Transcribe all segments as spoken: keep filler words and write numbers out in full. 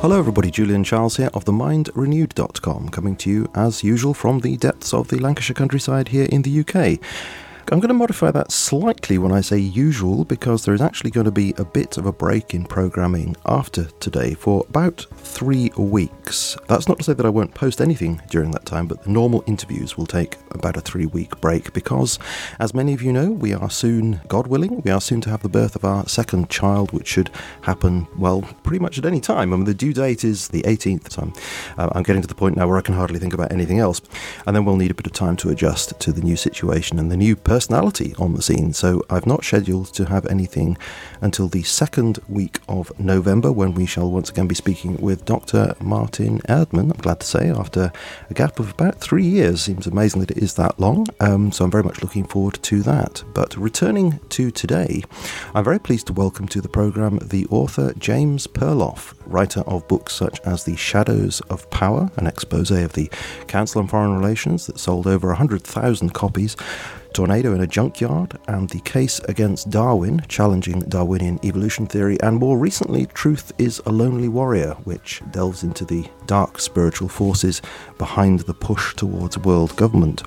Hello everybody, Julian Charles here of the mind renewed dot com, coming to you as usual from the depths of the Lancashire countryside here in the U K. I'm going to modify that slightly when I say usual, because there is actually going to be a bit of a break in programming after today for about three weeks. That's not to say that I won't post anything during that time, but the normal interviews will take about a three-week break because, as many of you know, we are soon, God willing, we are soon to have the birth of our second child, which should happen, well, pretty much at any time. I mean, the due date is the eighteenth, so I'm, uh, I'm getting to the point now where I can hardly think about anything else. And then we'll need a bit of time to adjust to the new situation and the new person personality on the scene, so I've not scheduled to have anything until the second week of November, when we shall once again be speaking with Doctor Martin Erdmann, I'm glad to say, after a gap of about three years. Seems amazing that it is that long, um, so I'm very much looking forward to that. But returning to today, I'm very pleased to welcome to the programme the author James Perloff, writer of books such as The Shadows of Power, an expose of the Council on Foreign Relations that sold over one hundred thousand copies, Tornado in a Junkyard, and The Case Against Darwin, challenging Darwinian evolution theory, and more recently, Truth is a Lonely Warrior, which delves into the dark spiritual forces behind the push towards world government.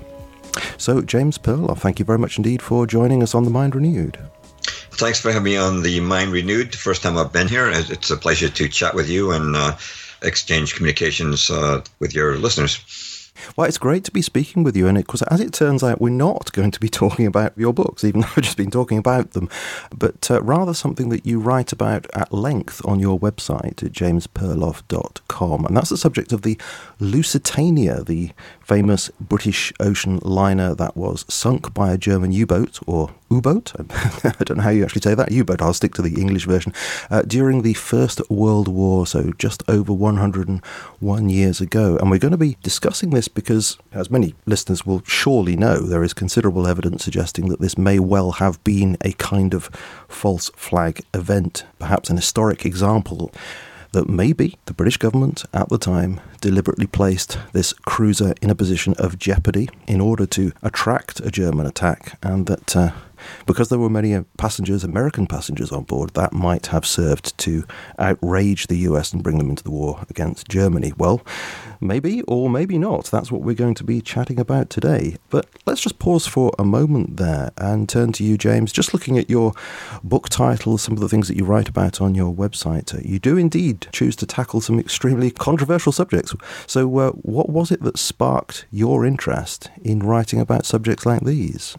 So, James Perloff, thank you very much indeed for joining us on The Mind Renewed. Thanks for having me on The Mind Renewed. First time I've been here. It's a pleasure to chat with you and uh, exchange communications uh, with your listeners. Well, it's great to be speaking with you, and because as it turns out, we're not going to be talking about your books, even though I've just been talking about them, but uh, rather something that you write about at length on your website at james perloff dot com, and that's the subject of the Lusitania, the famous British ocean liner that was sunk by a German U-boat, or U-boat, I don't know how you actually say that, U-boat, I'll stick to the English version, uh, during the First World War, so just over one hundred one years ago. And we're going to be discussing this because, as many listeners will surely know, there is considerable evidence suggesting that this may well have been a kind of false flag event, perhaps an historic example that maybe the British government at the time deliberately placed this cruiser in a position of jeopardy in order to attract a German attack, and that uh, because there were many passengers, American passengers on board, that might have served to outrage the U S and bring them into the war against Germany. Well, maybe or maybe not. That's what we're going to be chatting about today. But let's just pause for a moment there and turn to you, James. Just looking at your book titles, some of the things that you write about on your website, you do indeed choose to tackle some extremely controversial subjects. So uh, what was it that sparked your interest in writing about subjects like these?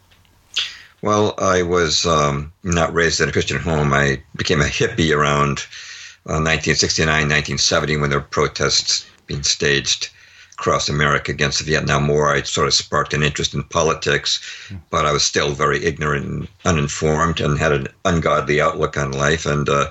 Well, I was um, not raised in a Christian home. I became a hippie around uh, nineteen sixty-nine, nineteen seventy, when there were protests being staged across America against the Vietnam War. I sort of sparked an interest in politics, but I was still very ignorant and uninformed and had an ungodly outlook on life. And uh,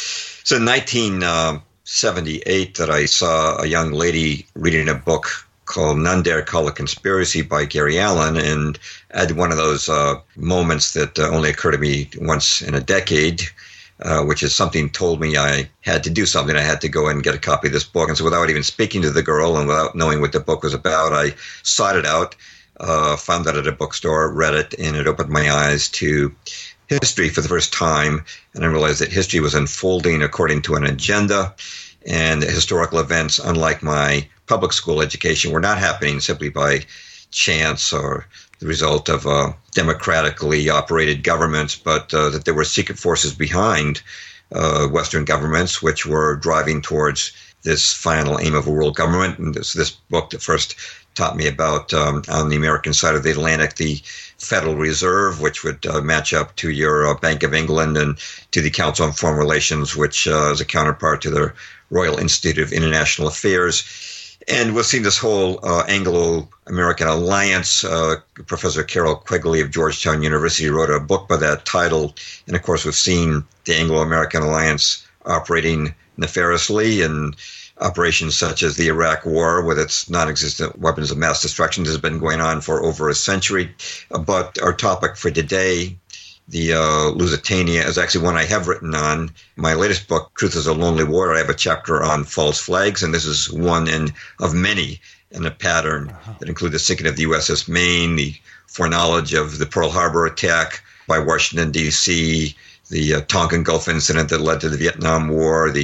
so in nineteen seventy-eight that I saw a young lady reading a book called None Dare Call a Conspiracy by Gary Allen, and I had one of those uh, moments that uh, only occur to me once in a decade, uh, which is something told me I had to do something. I had to go and get a copy of this book. And so without even speaking to the girl and without knowing what the book was about, I sought it out, uh, found it at a bookstore, read it, and it opened my eyes to history for the first time. And I realized that history was unfolding according to an agenda, and historical events, unlike my public school education, were not happening simply by chance or the result of uh, democratically operated governments, but uh, that there were secret forces behind uh, Western governments which were driving towards this final aim of a world government. And this, this book that first taught me about, um, on the American side of the Atlantic, the Federal Reserve, which would uh, match up to your uh, Bank of England, and to the Council on Foreign Relations, which uh, is a counterpart to the Royal Institute of International Affairs. And we've seen this whole uh, Anglo-American alliance. Uh, Professor Carol Quigley of Georgetown University wrote a book by that title. And, of course, we've seen the Anglo-American alliance operating nefariously, and operations such as the Iraq War with its non-existent weapons of mass destruction has been going on for over a century. But our topic for today, the uh, Lusitania, is actually one I have written on. My latest book, Truth is a Lonely Warrior, I have a chapter on false flags, and this is one in of many in a pattern uh-huh. that include the sinking of the U S S Maine, the foreknowledge of the Pearl Harbor attack by Washington, D C, the uh, Tonkin Gulf incident that led to the Vietnam War, the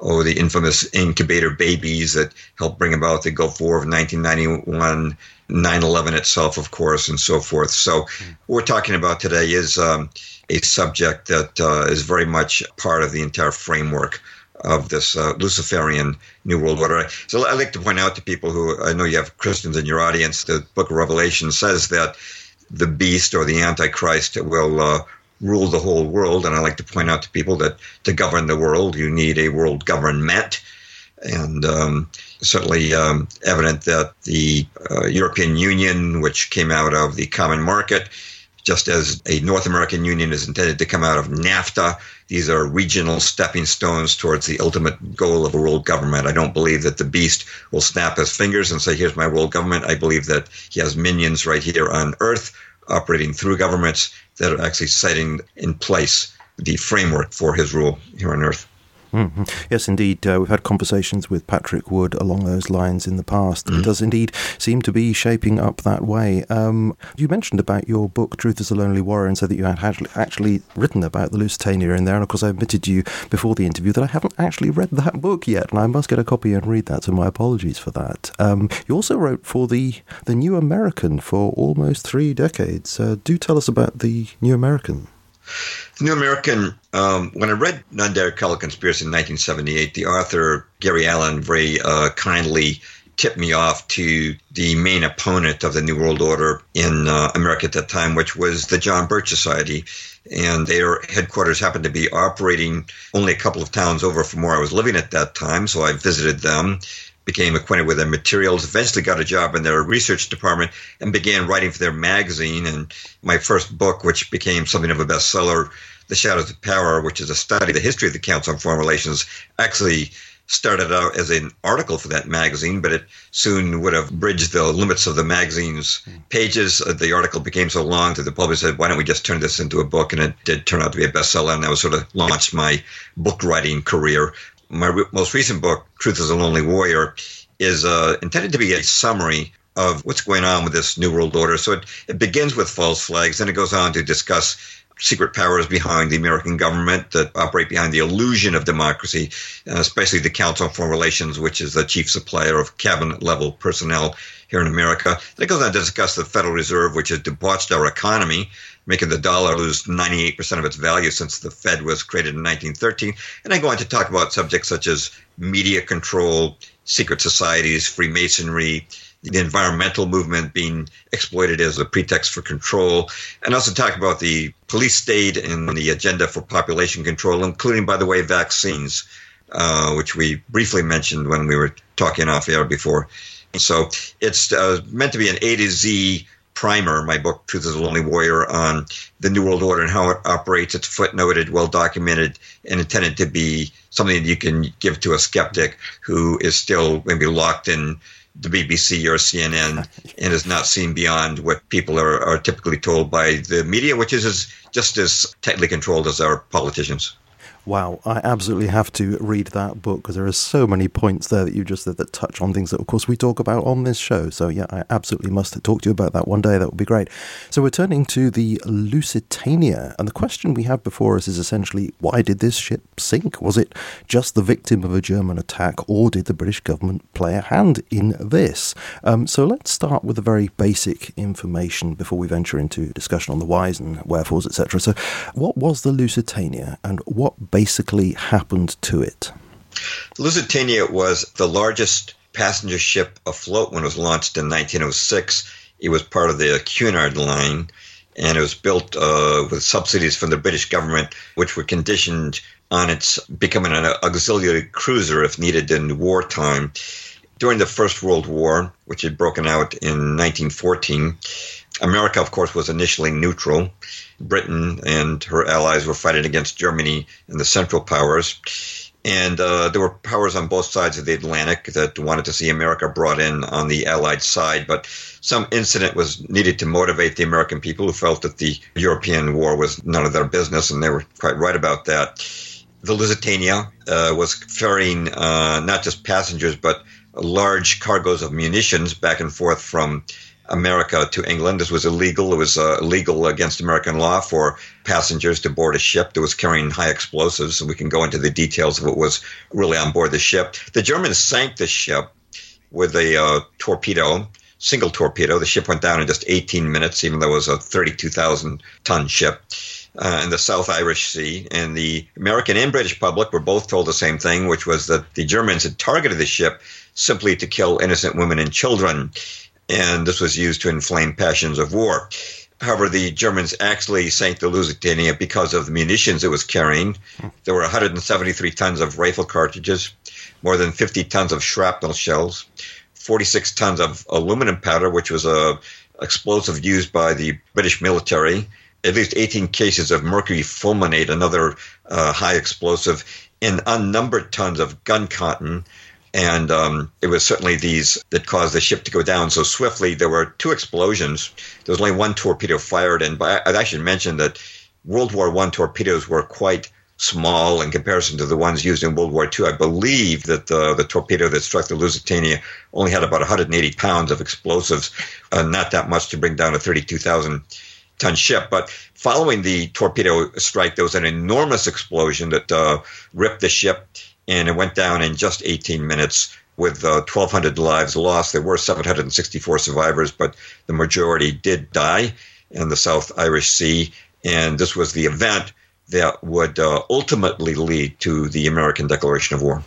oh, the infamous incubator babies that helped bring about the Gulf War of nineteen ninety-one, nine eleven itself, of course, and so forth. So what we're talking about today is um, a subject that uh, is very much part of the entire framework of this uh, Luciferian New World Order. So I'd like to point out to people who, I know you have Christians in your audience, the book of Revelation says that the beast or the Antichrist will uh, rule the whole world. And I like to point out to people that to govern the world, you need a world government. And um, certainly um, evident that the uh, European Union, which came out of the common market, just as a North American Union is intended to come out of NAFTA, these are regional stepping stones towards the ultimate goal of a world government. I don't believe that the beast will snap his fingers and say, here's my world government. I believe that he has minions right here on Earth operating through governments that are actually setting in place the framework for his rule here on Earth. Mm-hmm. Yes, indeed. Uh, we've had conversations with Patrick Wood along those lines in the past. Mm-hmm. It does indeed seem to be shaping up that way. Um, you mentioned about your book, Truth is a Lonely Warrior, and said that you had actually, actually written about the Lusitania in there. And of course, I admitted to you before the interview that I haven't actually read that book yet, and I must get a copy and read that, so my apologies for that. Um, you also wrote for the, the New American for almost three decades. Uh, do tell us about the New American. The New American, um, when I read Non-Dialectical Conspiracy in nineteen seventy-eight, the author, Gary Allen, very uh, kindly tipped me off to the main opponent of the New World Order in uh, America at that time, which was the John Birch Society. And their headquarters happened to be operating only a couple of towns over from where I was living at that time, so I visited them, became acquainted with their materials, eventually got a job in their research department, and began writing for their magazine. And my first book, which became something of a bestseller, The Shadows of Power, which is a study of the history of the Council on Foreign Relations, actually started out as an article for that magazine, but it soon would have bridged the limits of the magazine's pages. The article became so long that the publisher said, why don't we just turn this into a book? And it did turn out to be a bestseller, and that was sort of launched my book writing career. My re- most recent book, Truth is a Lonely Warrior, is uh, intended to be a summary of what's going on with this New World Order. So it, it begins with false flags, then it goes on to discuss secret powers behind the American government that operate behind the illusion of democracy, uh, especially the Council on Foreign Relations, which is the chief supplier of cabinet-level personnel here in America. Then it goes on to discuss the Federal Reserve, which has debauched our economy, making the dollar lose ninety-eight percent of its value since the Fed was created in nineteen thirteen. And I go on to talk about subjects such as media control, secret societies, Freemasonry, the environmental movement being exploited as a pretext for control, and also talk about the police state and the agenda for population control, including, by the way, vaccines, uh, which we briefly mentioned when we were talking off air before. So it's uh, meant to be an A to Z primer, my book, Truth is a Lonely Warrior, on the New World Order and how it operates. It's footnoted, well-documented, and intended to be something that you can give to a skeptic who is still maybe locked in the B B C or C N N and has not seen beyond what people are, are typically told by the media, which is as, just as tightly controlled as our politicians. Wow, I absolutely have to read that book because there are so many points there that you just said that touch on things that, of course, we talk about on this show. So, yeah, I absolutely must talk to you about that one day. That would be great. So we're turning to the Lusitania. And the question we have before us is essentially, why did this ship sink? Was it just the victim of a German attack, or did the British government play a hand in this? Um, so let's start with the very basic information before we venture into discussion on the whys and wherefores, et cetera. So what was the Lusitania, and what basically happened to it? The Lusitania was the largest passenger ship afloat when it was launched in nineteen oh six. It was part of the Cunard Line, and it was built uh, with subsidies from the British government, which were conditioned on its becoming an auxiliary cruiser if needed in wartime. During the First World War, which had broken out in nineteen fourteen, America, of course, was initially neutral. Britain and her allies were fighting against Germany and the Central Powers. And uh, there were powers on both sides of the Atlantic that wanted to see America brought in on the Allied side. But some incident was needed to motivate the American people, who felt that the European war was none of their business, and they were quite right about that. The Lusitania uh, was ferrying uh, not just passengers, but large cargoes of munitions back and forth from America to England. This was illegal. It was uh, illegal against American law for passengers to board a ship that was carrying high explosives. And we can go into the details of what was really on board the ship. The Germans sank the ship with a uh, torpedo, single torpedo. The ship went down in just eighteen minutes, even though it was a thirty-two thousand ton ship. Uh, in the South Irish Sea. And the American and British public were both told the same thing, which was that the Germans had targeted the ship simply to kill innocent women and children. And this was used to inflame passions of war. However, the Germans actually sank the Lusitania because of the munitions it was carrying. There were one hundred seventy-three tons of rifle cartridges, more than fifty tons of shrapnel shells, forty-six tons of aluminum powder, which was a explosive used by the British military, at least eighteen cases of mercury fulminate, another uh, high explosive, and unnumbered tons of gun cotton. And um, it was certainly these that caused the ship to go down so swiftly. There were two explosions. There was only one torpedo fired. And I should mention that World War One torpedoes were quite small in comparison to the ones used in World War Two. I believe that the, the torpedo that struck the Lusitania only had about one hundred eighty pounds of explosives, uh, not that much to bring down a thirty-two thousand ton ship. But following the torpedo strike, there was an enormous explosion that uh, ripped the ship, and it went down in just eighteen minutes with uh, twelve hundred lives lost. There were seven hundred sixty-four survivors, but the majority did die in the South Irish Sea. And this was the event that would uh, ultimately lead to the American declaration of war.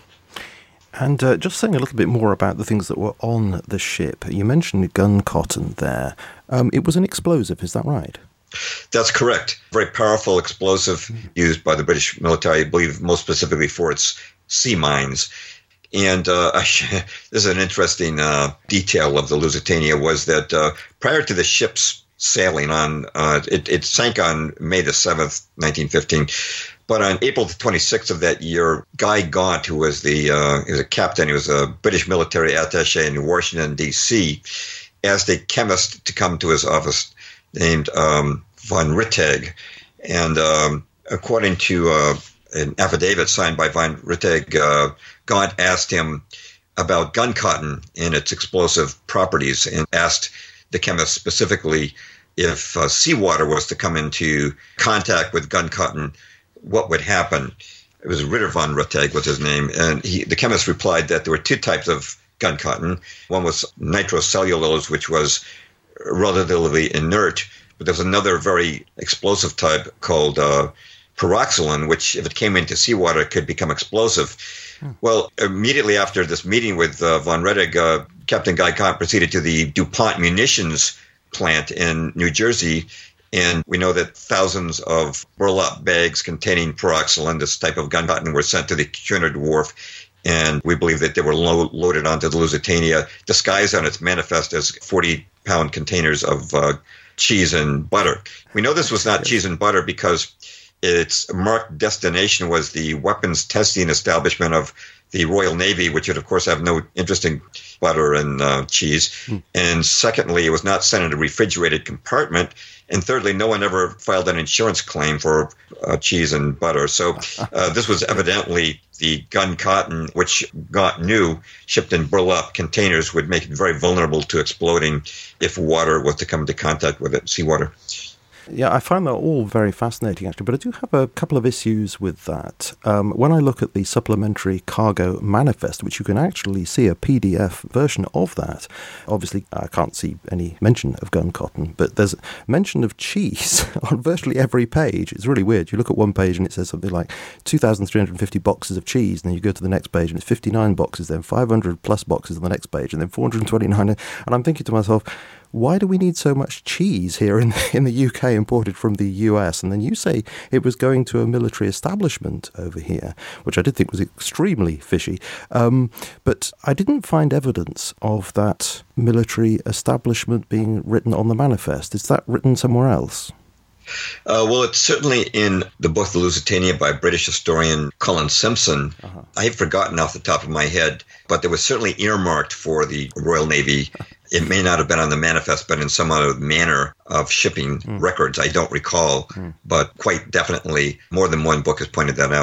And uh, just saying a little bit more about the things that were on the ship. You mentioned gun cotton there. Um, it was an explosive, is that right? That's correct. Very powerful explosive used by the British military, I believe most specifically for its sea mines. And uh, this is an interesting uh, detail of the Lusitania, was that uh, prior to the ship's sailing on, uh, it, it sank on May the seventh, nineteen fifteen. But on April the twenty-sixth of that year, Guy Gaunt, who was the uh, he was a captain, he was a British military attaché in Washington, D C, asked a chemist to come to his office named um, von Ritteg. And um, according to uh, an affidavit signed by von Ritteg, uh, Gaunt asked him about gun cotton and its explosive properties, and asked the chemist specifically if uh, seawater was to come into contact with gun cotton, what would happen. It was Ritter von Ritteg was his name. And he, the chemist replied that there were two types of gun cotton. One was nitrocellulose, which was relatively inert, but there was another very explosive type called uh, peroxylin, which, if it came into seawater, could become explosive. Hmm. Well, immediately after this meeting with uh, von Ritteg, uh, Captain Guy Gaunt proceeded to the DuPont munitions plant in New Jersey. And we know that thousands of burlap bags containing peroxylin, this type of gun cotton, were sent to the Cunard Wharf. And we believe that they were lo- loaded onto the Lusitania, disguised on its manifest as forty-pound containers of uh, cheese and butter. We know this was not cheese and butter because its marked destination was the weapons testing establishment of the Royal Navy, which would, of course, have no interest in butter and uh, cheese. Mm. And secondly, it was not sent in a refrigerated compartment. And thirdly, no one ever filed an insurance claim for uh, cheese and butter. So uh, this was evidently the gun cotton, which Gaunt knew, shipped in burlap containers, would make it very vulnerable to exploding if water was to come into contact with it, seawater. Yeah, I find that all very fascinating, actually, but I do have a couple of issues with that. Um, when I look at the Supplementary Cargo Manifest, which you can actually see a P D F version of that, obviously I can't see any mention of gun cotton, but there's mention of cheese on virtually every page. It's really weird. You look at one page and it says something like two thousand three hundred fifty boxes of cheese, and then you go to the next page and it's fifty-nine boxes, then five hundred plus boxes on the next page, and then four hundred twenty-nine. And I'm thinking to myself, why do we need so much cheese here in in the U K imported from the U S? And then you say it was going to a military establishment over here, which I did think was extremely fishy. Um, but I didn't find evidence of that military establishment being written on the manifest. Is that written somewhere else? Uh, well, it's certainly in the book The Lusitania by British historian Colin Simpson. Uh-huh. I have forgotten off the top of my head, but there was certainly earmarked for the Royal Navy. It may not have been on the manifest, but in some other manner of shipping mm. records. I don't recall, mm. but quite definitely more than one book has pointed that out.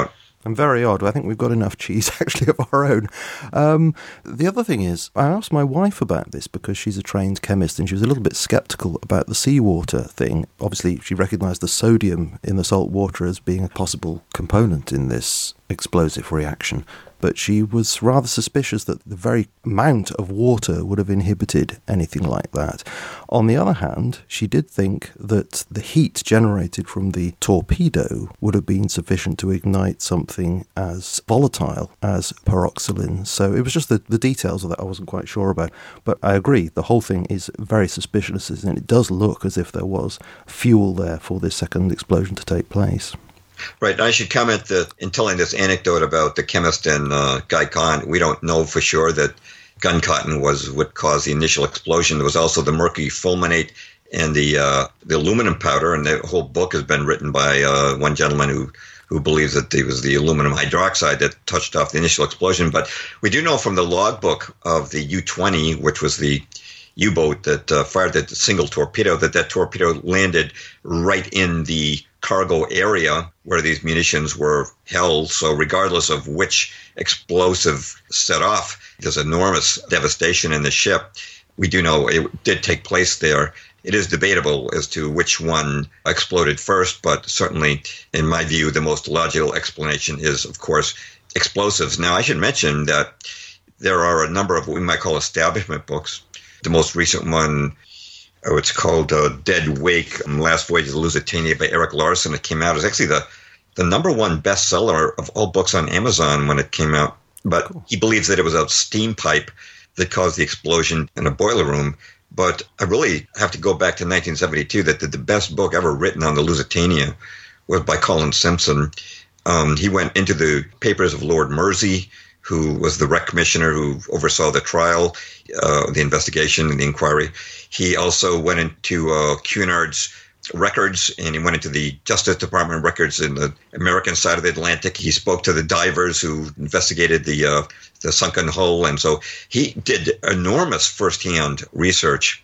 And very odd. I think we've got enough cheese, actually, of our own. Um, the other thing is, I asked my wife about this because she's a trained chemist and she was a little bit sceptical about the seawater thing. Obviously, she recognised the sodium in the salt water as being a possible component in this explosive reaction. But she was rather suspicious that the very amount of water would have inhibited anything like that. On the other hand, she did think that the heat generated from the torpedo would have been sufficient to ignite something as volatile as peroxylin. So it was just the, the details of that I wasn't quite sure about. But I agree, the whole thing is very suspicious, and it does look as if there was fuel there for this second explosion to take place. Right. I should comment that in telling this anecdote about the chemist and uh, Guy Kahn, we don't know for sure that gun cotton was what caused the initial explosion. There was also the mercury fulminate and the uh, the aluminum powder, and the whole book has been written by uh, one gentleman who, who believes that it was the aluminum hydroxide that touched off the initial explosion. But we do know from the logbook of the U twenty, which was the U-boat that uh, fired the single torpedo, that that torpedo landed right in the cargo area where these munitions were held. So regardless of which explosive set off, there's enormous devastation in the ship. We do know it did take place there. It is debatable as to which one exploded first, but certainly, in my view, the most logical explanation is, of course, explosives. Now, I should mention that there are a number of what we might call establishment books. The most recent one, oh, it's called uh, Dead Wake, Last Voyage of the Lusitania by Eric Larson. It came out. It's actually the, the number one bestseller of all books on Amazon when it came out. But cool. He believes that it was a steam pipe that caused the explosion in a boiler room. But I really have to go back to nineteen seventy-two, that the, the best book ever written on the Lusitania was by Colin Simpson. Um, he went into the papers of Lord Mersey, who was the Wreck Commissioner who oversaw the trial, uh, the investigation and the inquiry. He also went into uh, Cunard's records, and he went into the Justice Department records in the American side of the Atlantic. He spoke to the divers who investigated the uh, the sunken hull, and so he did enormous firsthand research.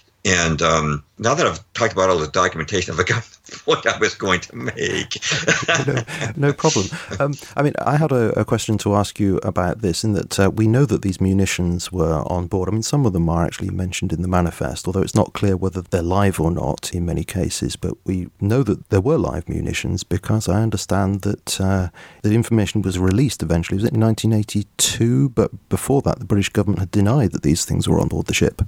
And um, now that I've talked about all the documentation, I've forgotten what I was going to make. no, no problem. Um, I mean, I had a, a question to ask you about this, in that uh, we know that these munitions were on board. I mean, some of them are actually mentioned in the manifest, although it's not clear whether they're live or not in many cases. But we know that there were live munitions because I understand that uh, the information was released eventually. Was it in nineteen eighty-two? But before that, the British government had denied that these things were on board the ship.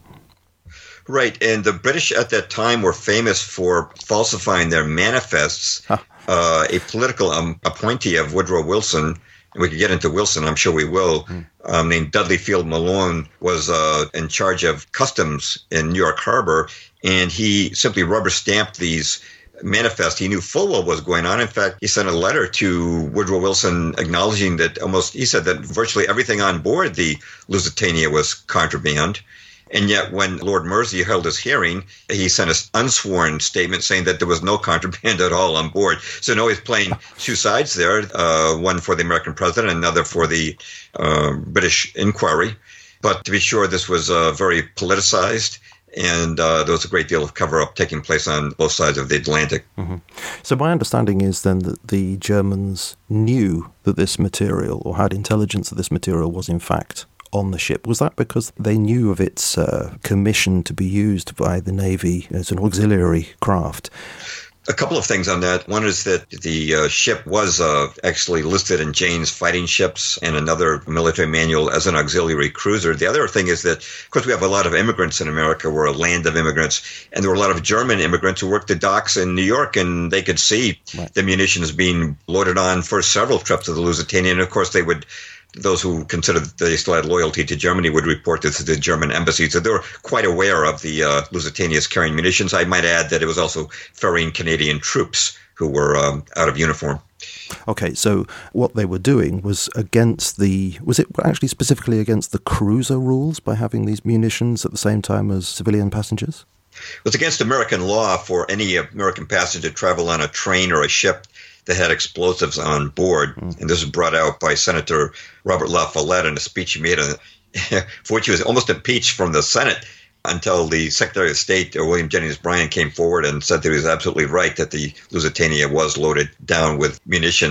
Right, and the British at that time were famous for falsifying their manifests. Huh. Uh, a political um, appointee of Woodrow Wilson, and we could get into Wilson, I'm sure we will, mm. um, named Dudley Field Malone, was uh, in charge of customs in New York Harbor, and he simply rubber-stamped these manifests. He knew full well what was going on. In fact, he sent a letter to Woodrow Wilson acknowledging that almost, he said that virtually everything on board the Lusitania was contraband. And yet when Lord Mersey held his hearing, he sent an unsworn statement saying that there was no contraband at all on board. So now he's playing two sides there, uh, one for the American president, another for the uh, British inquiry. But to be sure, this was uh, very politicized, and uh, there was a great deal of cover-up taking place on both sides of the Atlantic. Mm-hmm. So my understanding is then that the Germans knew that this material, or had intelligence that this material was in fact on the ship. Was that because they knew of its uh, commission to be used by the Navy as an auxiliary craft? A couple of things on that. One is that the uh, ship was uh, actually listed in Jane's Fighting Ships and another military manual as an auxiliary cruiser. The other thing is that, of course, we have a lot of immigrants in America. We're a land of immigrants. And there were a lot of German immigrants who worked the docks in New York, and they could see right. the munitions being loaded on for several trips to the Lusitania. And, of course, they would... Those who considered they still had loyalty to Germany would report this to the German embassy. So they were quite aware of the uh, Lusitania's carrying munitions. I might add that it was also ferrying Canadian troops who were um, out of uniform. Okay, so what they were doing was against the... Was it actually specifically against the cruiser rules by having these munitions at the same time as civilian passengers? It was against American law for any American passenger to travel on a train or a ship that had explosives on board. Mm. And this was brought out by Senator Robert La Follette in a speech he made, on, for which he was almost impeached from the Senate until the Secretary of State, William Jennings Bryan, came forward and said that he was absolutely right, that the Lusitania was loaded down with munitions.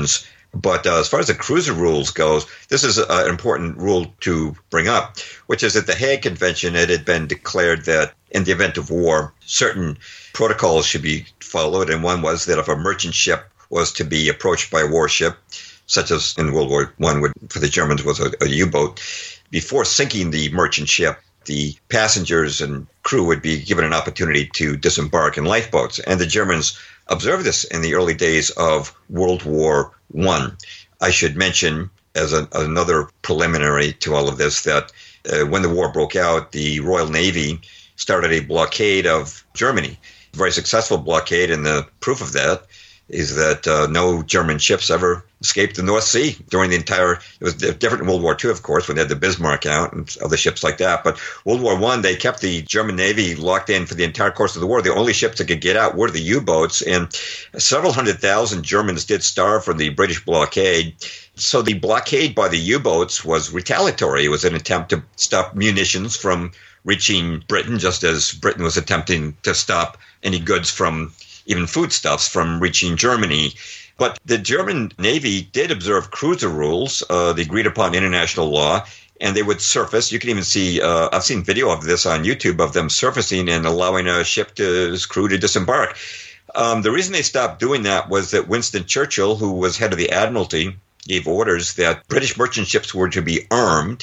But uh, as far as the cruiser rules goes, this is a, an important rule to bring up, which is that the Hague Convention, it had been declared that in the event of war, certain protocols should be followed. And one was that if a merchant ship was to be approached by a warship, such as in World War One for the Germans was a, a U-boat, before sinking the merchant ship, the passengers and crew would be given an opportunity to disembark in lifeboats. And the Germans observed this in the early days of World War One. I should mention, as a, another preliminary to all of this, that uh, when the war broke out, the Royal Navy started a blockade of Germany, a very successful blockade, and the proof of that is that uh, no German ships ever escaped the North Sea during the entire, it was different in World War Two, of course, when they had the Bismarck out and other ships like that. But World War One, they kept the German Navy locked in for the entire course of the war. The only ships that could get out were the U-boats, and several hundred thousand Germans did starve from the British blockade. So the blockade by the U-boats was retaliatory. It was an attempt to stop munitions from reaching Britain, just as Britain was attempting to stop any goods from, even foodstuffs, from reaching Germany. But the German Navy did observe cruiser rules, uh, the agreed upon international law, and they would surface. You can even see, uh, I've seen video of this on YouTube of them surfacing and allowing a ship to his crew to disembark. Um, the reason they stopped doing that was that Winston Churchill, who was head of the Admiralty, gave orders that British merchant ships were to be armed,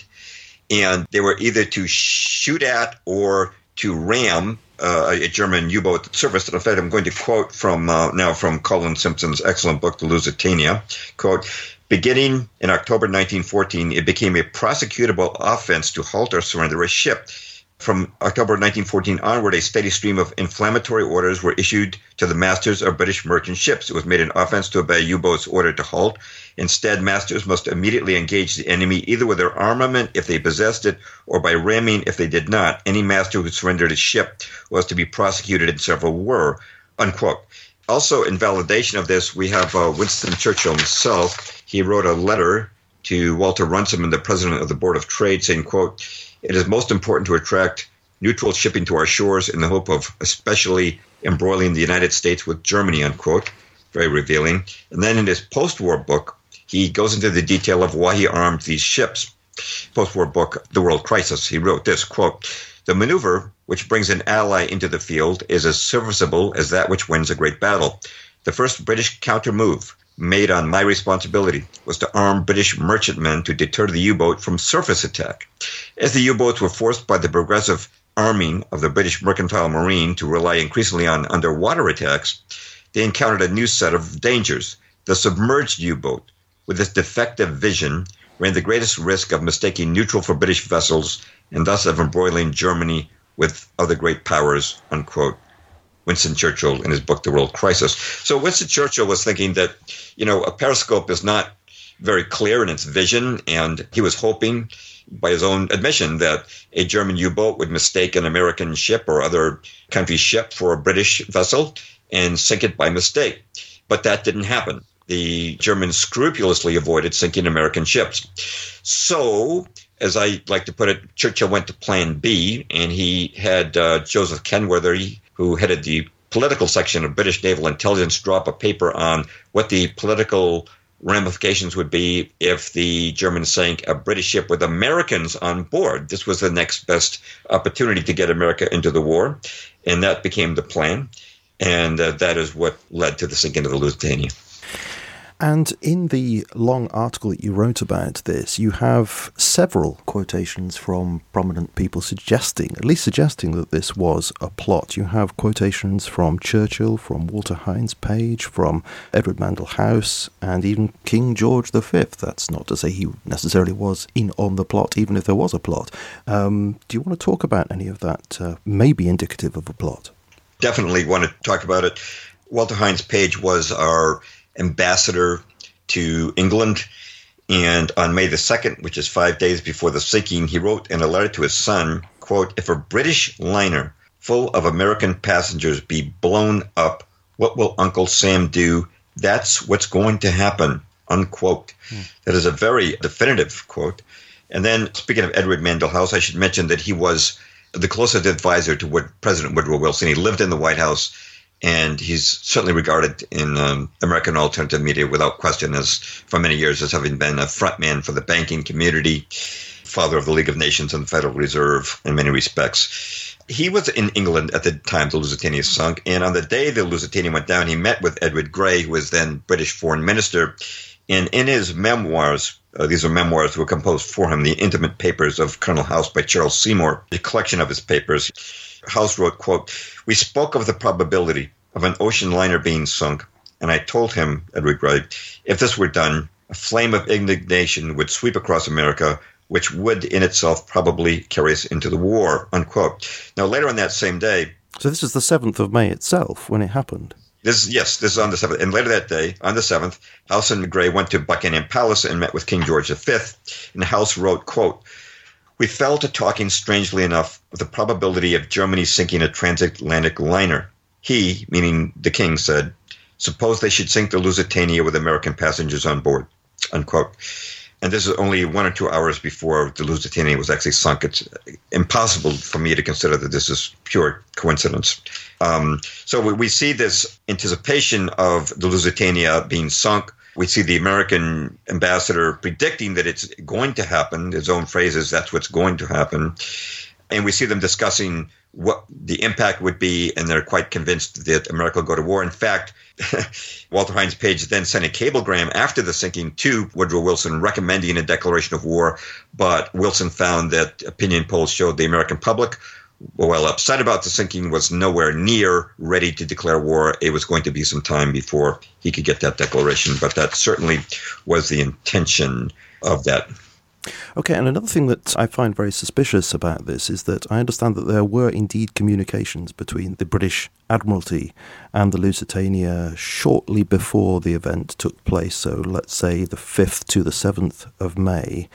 and they were either to shoot at or to ram uh, a German U-boat surface. In fact, I'm going to quote from uh, now from Colin Simpson's excellent book, The Lusitania. Quote, beginning in October nineteen fourteen, it became a prosecutable offense to halt or surrender a ship. From October nineteen fourteen onward, a steady stream of inflammatory orders were issued to the masters of British merchant ships. It was made an offense to obey U-boats ordered to halt. Instead, masters must immediately engage the enemy either with their armament if they possessed it or by ramming if they did not. Any master who surrendered a ship was to be prosecuted, and several were, unquote. Also, in validation of this, we have uh, Winston Churchill himself. He wrote a letter to Walter Runciman, the president of the Board of Trade, saying, quote, it is most important to attract neutral shipping to our shores in the hope of especially embroiling the United States with Germany, unquote. Very revealing. And then in his post-war book, he goes into the detail of why he armed these ships. Post-war book, The World Crisis, he wrote this, quote, the maneuver which brings an ally into the field is as serviceable as that which wins a great battle. The first British counter-move made on my responsibility was to arm British merchantmen to deter the U-boat from surface attack. As the U-boats were forced by the progressive arming of the British mercantile marine to rely increasingly on underwater attacks, they encountered a new set of dangers. The submerged U-boat, with its defective vision, ran the greatest risk of mistaking neutral for British vessels and thus of embroiling Germany with other great powers, unquote. Winston Churchill in his book, The World Crisis. So Winston Churchill was thinking that, you know, a periscope is not very clear in its vision, and he was hoping, by his own admission, that a German U-boat would mistake an American ship or other country's ship for a British vessel and sink it by mistake. But that didn't happen. The Germans scrupulously avoided sinking American ships. So, as I like to put it, Churchill went to Plan B, and he had uh, Joseph Kenworthy, who headed the political section of British Naval Intelligence, drop a paper on what the political ramifications would be if the Germans sank a British ship with Americans on board. This was the next best opportunity to get America into the war, and that became the plan, and uh, that is what led to the sinking of the Lusitania. And in the long article that you wrote about this, you have several quotations from prominent people suggesting, at least suggesting, that this was a plot. You have quotations from Churchill, from Walter Hines Page, from Edward Mandell House, and even King George the Fifth. That's not to say he necessarily was in on the plot, even if there was a plot. Um, do you want to talk about any of that, uh, maybe indicative of a plot? Definitely want to talk about it. Walter Hines Page was our ambassador to England, and on May the second, which is five days before the sinking, he wrote in a letter to his son, quote, if a British liner full of American passengers be blown up, what will Uncle Sam do? That's what's going to happen, unquote. Hmm. That is a very definitive quote. And then, speaking of Edward Mandell House, I should mention that he was the closest advisor to President Woodrow Wilson. He lived in the White House, And he's certainly regarded in um, American alternative media without question as, for many years, as having been a frontman for the banking community, father of the League of Nations and the Federal Reserve in many respects. He was in England at the time the Lusitania sunk, and on the day the Lusitania went down, he met with Edward Grey, who was then British foreign minister. And in his memoirs, uh, these are memoirs that were composed for him, The Intimate Papers of Colonel House by Charles Seymour, a collection of his papers. House wrote, quote, "We spoke of the probability of an ocean liner being sunk, and I told him, Edward Grey, if this were done, a flame of indignation would sweep across America, which would in itself probably carry us into the war," unquote. Now, later on that same day... So this is the seventh of May itself, when it happened? This Yes, this is on the seventh. And later that day, on the seventh, House and Grey went to Buckingham Palace and met with King George the Fifth, and House wrote, quote, "We fell to talking, strangely enough, of the probability of Germany sinking a transatlantic liner. He," meaning the king, said, "suppose they should sink the Lusitania with American passengers on board," unquote. And this is only one or two hours before the Lusitania was actually sunk. It's impossible for me to consider that this is pure coincidence. Um, so we, we see this anticipation of the Lusitania being sunk. We see the American ambassador predicting that it's going to happen. His own phrase is, "That's what's going to happen." And we see them discussing what the impact would be, and they're quite convinced that America will go to war. In fact, Walter Hines Page then sent a cablegram after the sinking to Woodrow Wilson recommending a declaration of war, but Wilson found that opinion polls showed the American public, while upset about the sinking, was nowhere near ready to declare war. It was going to be some time before he could get that declaration, but that certainly was the intention of that. Okay, and another thing that I find very suspicious about this is that I understand that there were indeed communications between the British Admiralty and the Lusitania shortly before the event took place, so let's say the fifth to the seventh of May,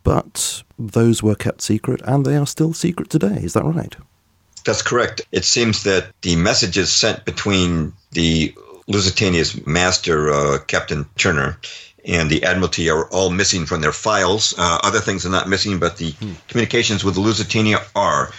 but those were kept secret and they are still secret today, is that right? That's correct. It seems that the messages sent between the Lusitania's master, uh, Captain Turner, and the Admiralty are all missing from their files. Uh, other things are not missing, but the hmm. communications with the Lusitania are.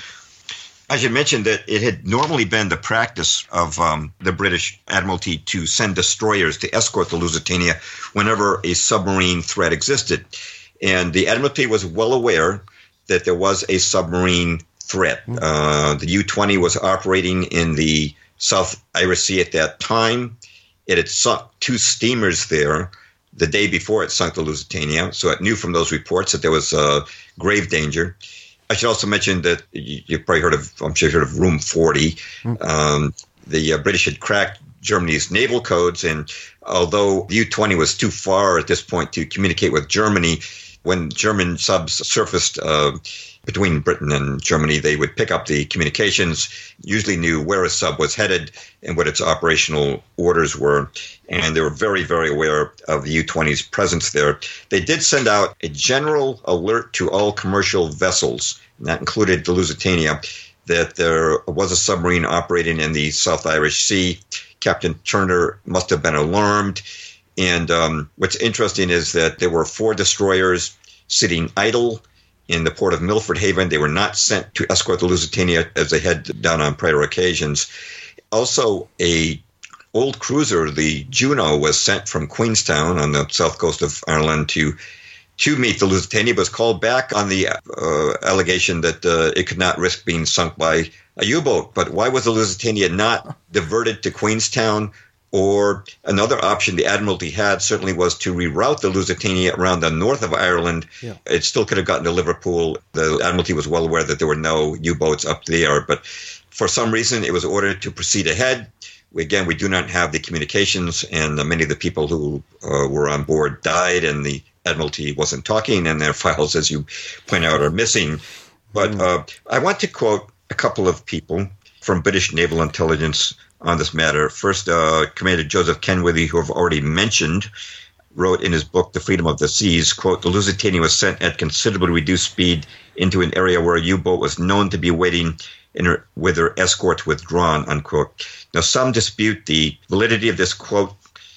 I should mention that it had normally been the practice of um, the British Admiralty to send destroyers to escort the Lusitania whenever a submarine threat existed. And the Admiralty was well aware that there was a submarine threat. Hmm. Uh, the U twenty was operating in the South Irish Sea at that time. It had sunk two steamers there the day before it sunk the Lusitania, so it knew from those reports that there was uh, grave danger. I should also mention that you, you've probably heard of, I'm sure you've heard of Room forty. Mm. Um, the uh, British had cracked Germany's naval codes, and although the U twenty was too far at this point to communicate with Germany, when German subs surfaced uh, between Britain and Germany, they would pick up the communications, usually knew where a sub was headed and what its operational orders were. And they were very, very aware of the U twenty's presence there. They did send out a general alert to all commercial vessels, and that included the Lusitania, that there was a submarine operating in the South Irish Sea. Captain Turner must have been alarmed. And um, what's interesting is that there were four destroyers sitting idle in the port of Milford Haven. They were not sent to escort the Lusitania as they had done on prior occasions. Also, a old cruiser, the Juno, was sent from Queenstown on the south coast of Ireland to to meet the Lusitania, but was called back on the uh, allegation that uh, it could not risk being sunk by a U-boat. But why was the Lusitania not diverted to Queenstown? Or another option the Admiralty had certainly was to reroute the Lusitania around the north of Ireland. Yeah. It still could have gotten to Liverpool. The Admiralty was well aware that there were no U-boats up there, but for some reason it was ordered to proceed ahead. Again, we do not have the communications, and many of the people who uh, were on board died, and the Admiralty wasn't talking, and their files, as you point out, are missing. But mm. uh, I want to quote a couple of people from British Naval Intelligence on this matter. First, uh, Commander Joseph Kenworthy, who I've already mentioned, wrote in his book, The Freedom of the Seas, quote, "The Lusitania was sent at considerably reduced speed into an area where a U-boat was known to be waiting in her, with her escorts withdrawn," unquote. Now, some dispute the validity of this quote.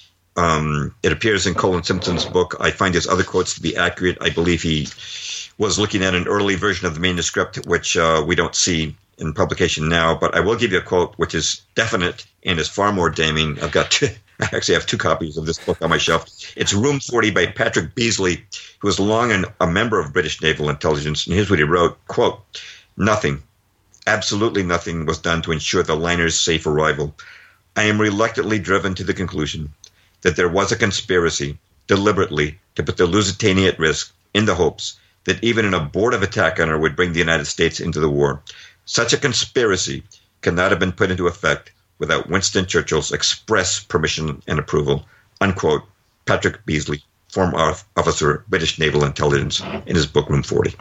Um, it appears in Colin Simpson's book. I find his other quotes to be accurate. I believe he was looking at an early version of the manuscript, which uh, we don't see in publication now, but I will give you a quote which is definite and is far more damning. I've got two, I actually have two copies of this book on my shelf. It's Room forty by Patrick Beasley, who was long an, a member of British Naval Intelligence. And here's what he wrote, quote, "Nothing, absolutely nothing was done to ensure the liner's safe arrival. I am reluctantly driven to the conclusion that there was a conspiracy deliberately to put the Lusitania at risk in the hopes that even an abortive attack on her would bring the United States into the war. Such a conspiracy could not have been put into effect without Winston Churchill's express permission and approval," unquote. Patrick Beasley, former officer, British Naval Intelligence, in his book Room forty.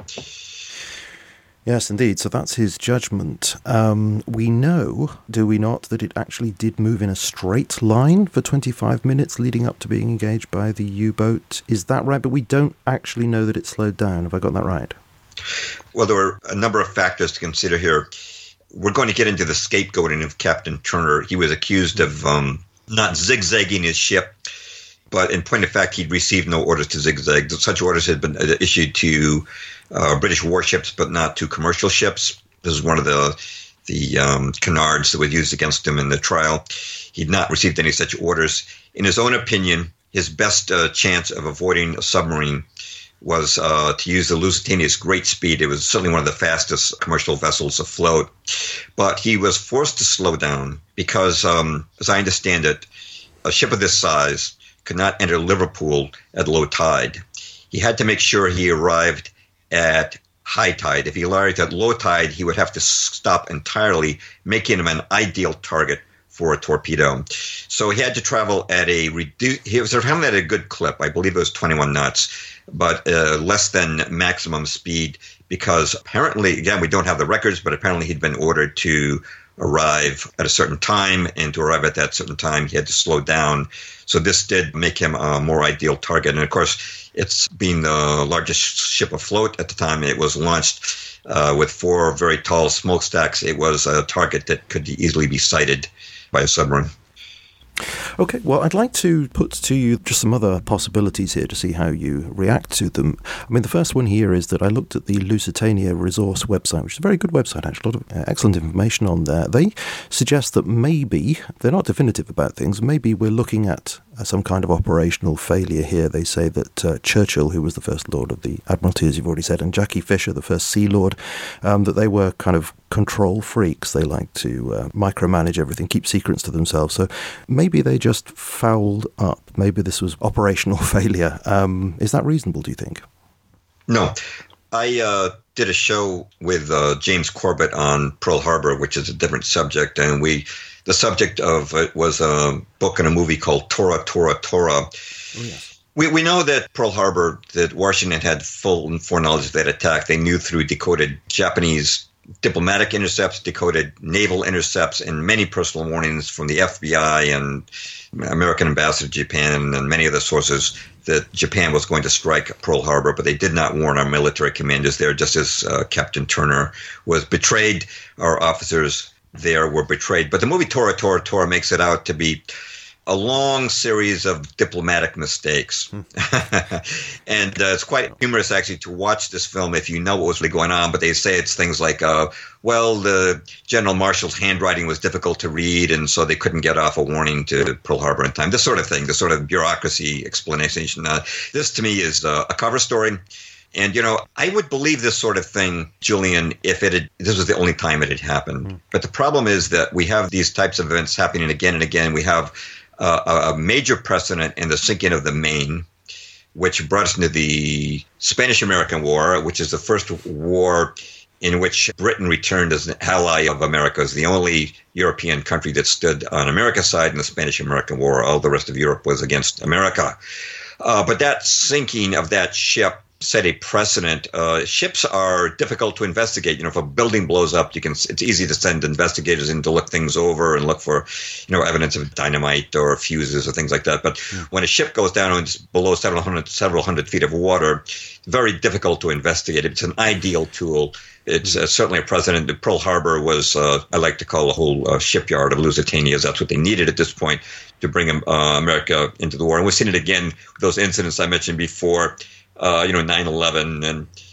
Yes, indeed. So that's his judgment. Um, we know, do we not, that it actually did move in a straight line for twenty-five minutes leading up to being engaged by the U-boat. Is that right? But we don't actually know that it slowed down. Have I got that right? Well, there were a number of factors to consider here. We're going to get into the scapegoating of Captain Turner. He was accused of um, not zigzagging his ship, but in point of fact, he'd received no orders to zigzag. Such orders had been issued to uh, British warships, but not to commercial ships. This is one of the the um, canards that was used against him in the trial. He'd not received any such orders. In his own opinion, his best uh, chance of avoiding a submarine was uh, to use the Lusitania's great speed. It was certainly one of the fastest commercial vessels afloat. But he was forced to slow down because, um, as I understand it, a ship of this size could not enter Liverpool at low tide. He had to make sure he arrived at high tide. If he arrived at low tide, he would have to stop entirely, making him an ideal target for a torpedo. So he had to travel at a reduced, he was traveling at a good clip. I believe it was twenty-one knots, but uh, less than maximum speed because apparently, again, we don't have the records, but apparently he'd been ordered to arrive at a certain time, and to arrive at that certain time, he had to slow down. So this did make him a more ideal target. And of course, it's being the largest ship afloat at the time. It was launched uh, with four very tall smokestacks. It was a target that could easily be sighted by a submarine. Okay, well, I'd like to put to you just some other possibilities here to see how you react to them. I mean, the first one here is that I looked at the Lusitania Resource website, which is a very good website, actually, a lot of uh, excellent information on there. They suggest that maybe, they're not definitive about things, maybe we're looking at uh, some kind of operational failure here. They say that uh, Churchill, who was the first Lord of the Admiralty, as you've already said, and Jackie Fisher, the first Sea Lord, um, that they were kind of control freaks. They like to uh, micromanage everything, keep secrets to themselves. So maybe they just fouled up. Maybe this was operational failure. Um, is that reasonable, do you think? No. I uh, did a show with uh, James Corbett on Pearl Harbor, which is a different subject, and we the subject of it was a book and a movie called Tora, Tora, Tora. Oh, yes. We we know that Pearl Harbor, that Washington had full foreknowledge of that attack. They knew through decoded Japanese diplomatic intercepts, decoded naval intercepts, and many personal warnings from the F B I and American ambassador to Japan and many other sources that Japan was going to strike Pearl Harbor, but they did not warn our military commanders there, just as uh, Captain Turner was betrayed. Our officers there were betrayed. But the movie Tora, Tora, Tora makes it out to be a long series of diplomatic mistakes. Hmm. And uh, it's quite humorous, actually, to watch this film if you know what was really going on. But they say it's things like, uh, well, the General Marshal's handwriting was difficult to read, and so they couldn't get off a warning to Pearl Harbor in time. This sort of thing, this sort of bureaucracy explanation. Uh, this, to me, is uh, a cover story. And, you know, I would believe this sort of thing, Julian, if it had, this was the only time it had happened. Mm. But the problem is that we have these types of events happening again and again. We have uh, a major precedent in the sinking of the Maine, which brought us into the Spanish-American War, which is the first war in which Britain returned as an ally of America, as the only European country that stood on America's side in the Spanish-American War. All the rest of Europe was against America. Uh, but that sinking of that ship set a precedent. Uh, ships are difficult to investigate. You know, if a building blows up, you can. It's easy to send investigators in to look things over and look for, you know, evidence of dynamite or fuses or things like that. But yeah. when a ship goes down and it's below several hundred, several hundred feet of water, it's very difficult to investigate. It's an ideal tool. It's uh, certainly a precedent. Pearl Harbor was, uh, I like to call the whole uh, shipyard of Lusitania. That's what they needed at this point to bring uh, America into the war. And we've seen it again with those incidents I mentioned before. Uh, you know, nine eleven and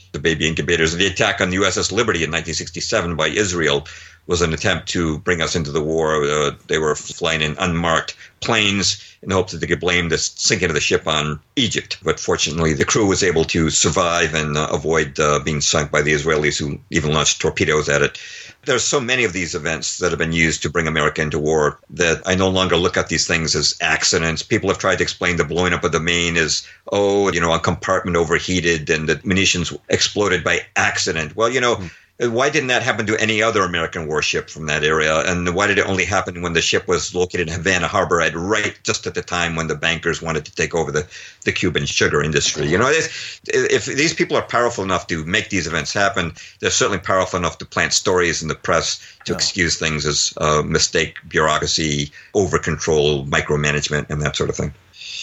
the baby incubators. The attack on the U S S Liberty in nineteen sixty-seven by Israel was an attempt to bring us into the war. Uh, they were flying in unmarked planes in the hopes that they could blame the sinking of the ship on Egypt. But fortunately, the crew was able to survive and uh, avoid uh, being sunk by the Israelis, who even launched torpedoes at it. There's so many of these events that have been used to bring America into war that I no longer look at these things as accidents. People have tried to explain the blowing up of the Maine as, oh, you know, a compartment overheated and the munitions exploded by accident. Well, you know, mm. Why didn't that happen to any other American warship from that area? And why did it only happen when the ship was located in Havana Harbor at right just at the time when the bankers wanted to take over the, the Cuban sugar industry? You know, if, if these people are powerful enough to make these events happen, they're certainly powerful enough to plant stories in the press to no. excuse things as uh, mistake, bureaucracy, over-control, micromanagement, and that sort of thing.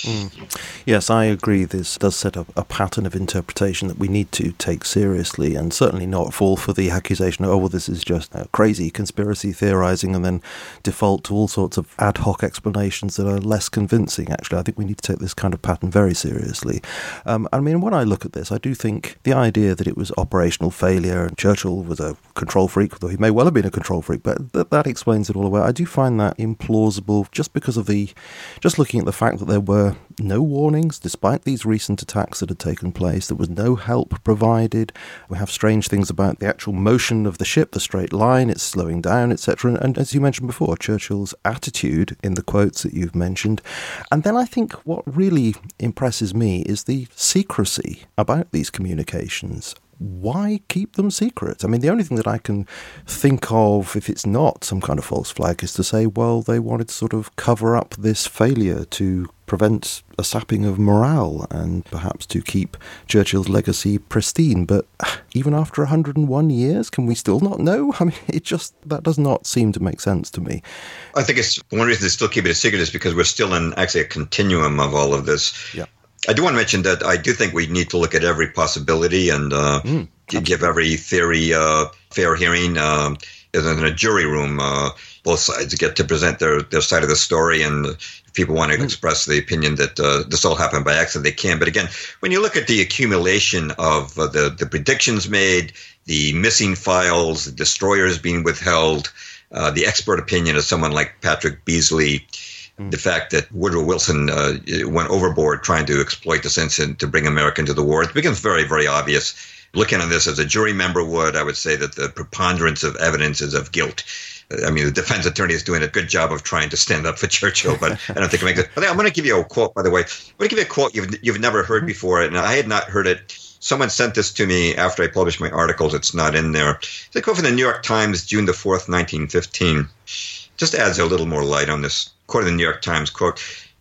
Mm. Yes, I agree. This does set up a pattern of interpretation that we need to take seriously and certainly not fall for the accusation of, oh, well, this is just uh, crazy conspiracy theorizing and then default to all sorts of ad hoc explanations that are less convincing. Actually, I think we need to take this kind of pattern very seriously. Um, I mean, when I look at this, I do think the idea that it was operational failure and Churchill was a control freak, though he may well have been a control freak, but th- that explains it all away. I do find that implausible just because of the, just looking at the fact that there were no warnings, despite these recent attacks that had taken place. There was no help provided. We have strange things about the actual motion of the ship, the straight line, it's slowing down, et cetera. And, and as you mentioned before, Churchill's attitude in the quotes that you've mentioned. And then I think what really impresses me is the secrecy about these communications. Why keep them secret? I mean, the only thing that I can think of, if it's not some kind of false flag, is to say, well, they wanted to sort of cover up this failure to prevent a sapping of morale and perhaps to keep Churchill's legacy pristine. But even after one hundred and one years, can we still not know? I mean, it just, that does not seem to make sense to me. I think it's one reason they still keep it a secret is because we're still in actually a continuum of all of this. Yeah. I do want to mention that I do think we need to look at every possibility and uh, mm, give every theory uh, fair hearing. Uh, in a jury room, uh, both sides get to present their, their side of the story. And if people want to mm. express the opinion that uh, this all happened by accident, they can. But again, when you look at the accumulation of uh, the, the predictions made, the missing files, the destroyers being withheld, uh, the expert opinion of someone like Patrick Beasley, the fact that Woodrow Wilson uh, went overboard trying to exploit this incident to bring America into the war, it becomes very, very obvious. Looking at this as a jury member would, I would say that the preponderance of evidence is of guilt. I mean, the defense attorney is doing a good job of trying to stand up for Churchill, but I don't think it makes it. I'm going to give you a quote, by the way. I'm going to give you a quote you've, you've never heard before, and I had not heard it. Someone sent this to me after I published my articles. It's not in there. It's a quote from the New York Times, June the fourth, nineteen fifteen. Just adds a little more light on this. According to the New York Times, quote,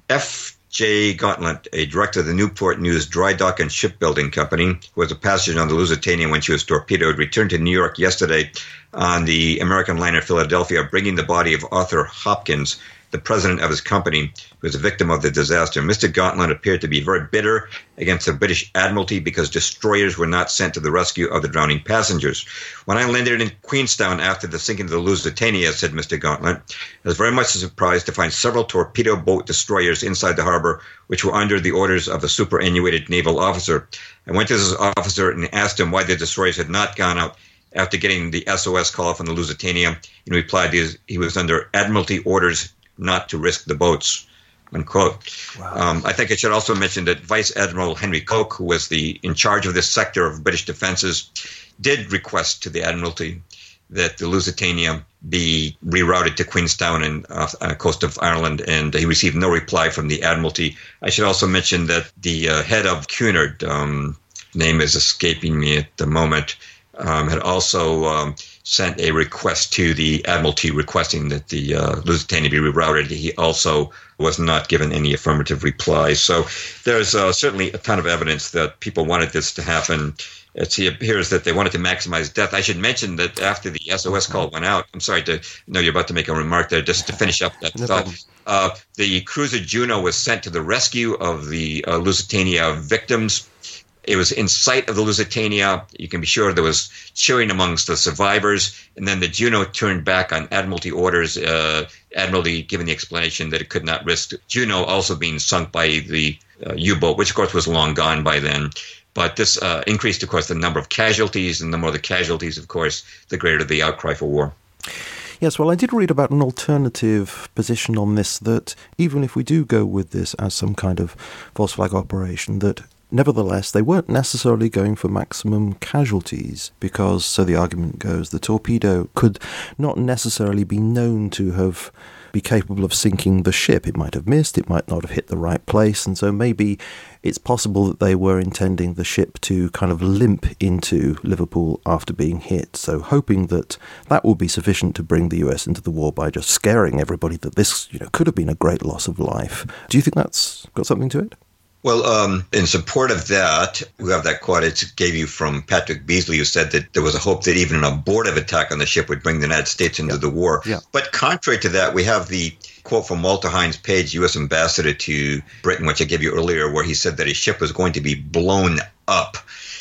F J Gauntlet, a director of the Newport News Dry Dock and Shipbuilding Company, who was a passenger on the Lusitania when she was torpedoed, returned to New York yesterday on the American liner Philadelphia, bringing the body of Arthur Hopkins, the president of his company, who was a victim of the disaster. Mister Gauntlet appeared to be very bitter against the British Admiralty because destroyers were not sent to the rescue of the drowning passengers. When I landed in Queenstown after the sinking of the Lusitania, said Mister Gauntlet, I was very much surprised to find several torpedo boat destroyers inside the harbor, which were under the orders of a superannuated naval officer. I went to this officer and asked him why the destroyers had not gone out after getting the S O S call from the Lusitania. He replied he was under Admiralty orders not to risk the boats, unquote. Wow. Um, I think I should also mention that Vice Admiral Henry Coke, who was the in charge of this sector of British defenses, did request to the Admiralty that the Lusitania be rerouted to Queenstown and uh, on the coast of Ireland, and he received no reply from the Admiralty. I should also mention that the uh, head of Cunard, um, name is escaping me at the moment, um, had also um, sent a request to the Admiralty requesting that the uh, Lusitania be rerouted. He also was not given any affirmative reply. So there's uh, certainly a ton of evidence that people wanted this to happen. It appears that they wanted to maximize death. I should mention that after the S O S call went out, I'm sorry to know you're about to make a remark there, just to finish up that no thought. Uh, the cruiser Juno was sent to the rescue of the uh, Lusitania victims. It was in sight of the Lusitania. You can be sure there was cheering amongst the survivors. And then the Juno turned back on Admiralty orders, uh, Admiralty giving the explanation that it could not risk Juno also being sunk by the uh, U-boat, which of course was long gone by then. But this uh, increased, of course, the number of casualties, and the more the casualties, of course, the greater the outcry for war. Yes, well, I did read about an alternative position on this, that even if we do go with this as some kind of false flag operation, that nevertheless they weren't necessarily going for maximum casualties, because, so the argument goes, the torpedo could not necessarily be known to have be capable of sinking the ship. It might have missed, it might not have hit the right place, and so maybe it's possible that they were intending the ship to kind of limp into Liverpool after being hit, so hoping that that will be sufficient to bring the U S into the war by just scaring everybody that this, you know, could have been a great loss of life. Do you think that's got something to it? Well, um, in support of that, we have that quote I gave you from Patrick Beasley, who said that there was a hope that even an abortive attack on the ship would bring the United States into yeah. the war. Yeah. But contrary to that, we have the quote from Walter Hines Page, U S ambassador to Britain, which I gave you earlier, where he said that his ship was going to be blown up.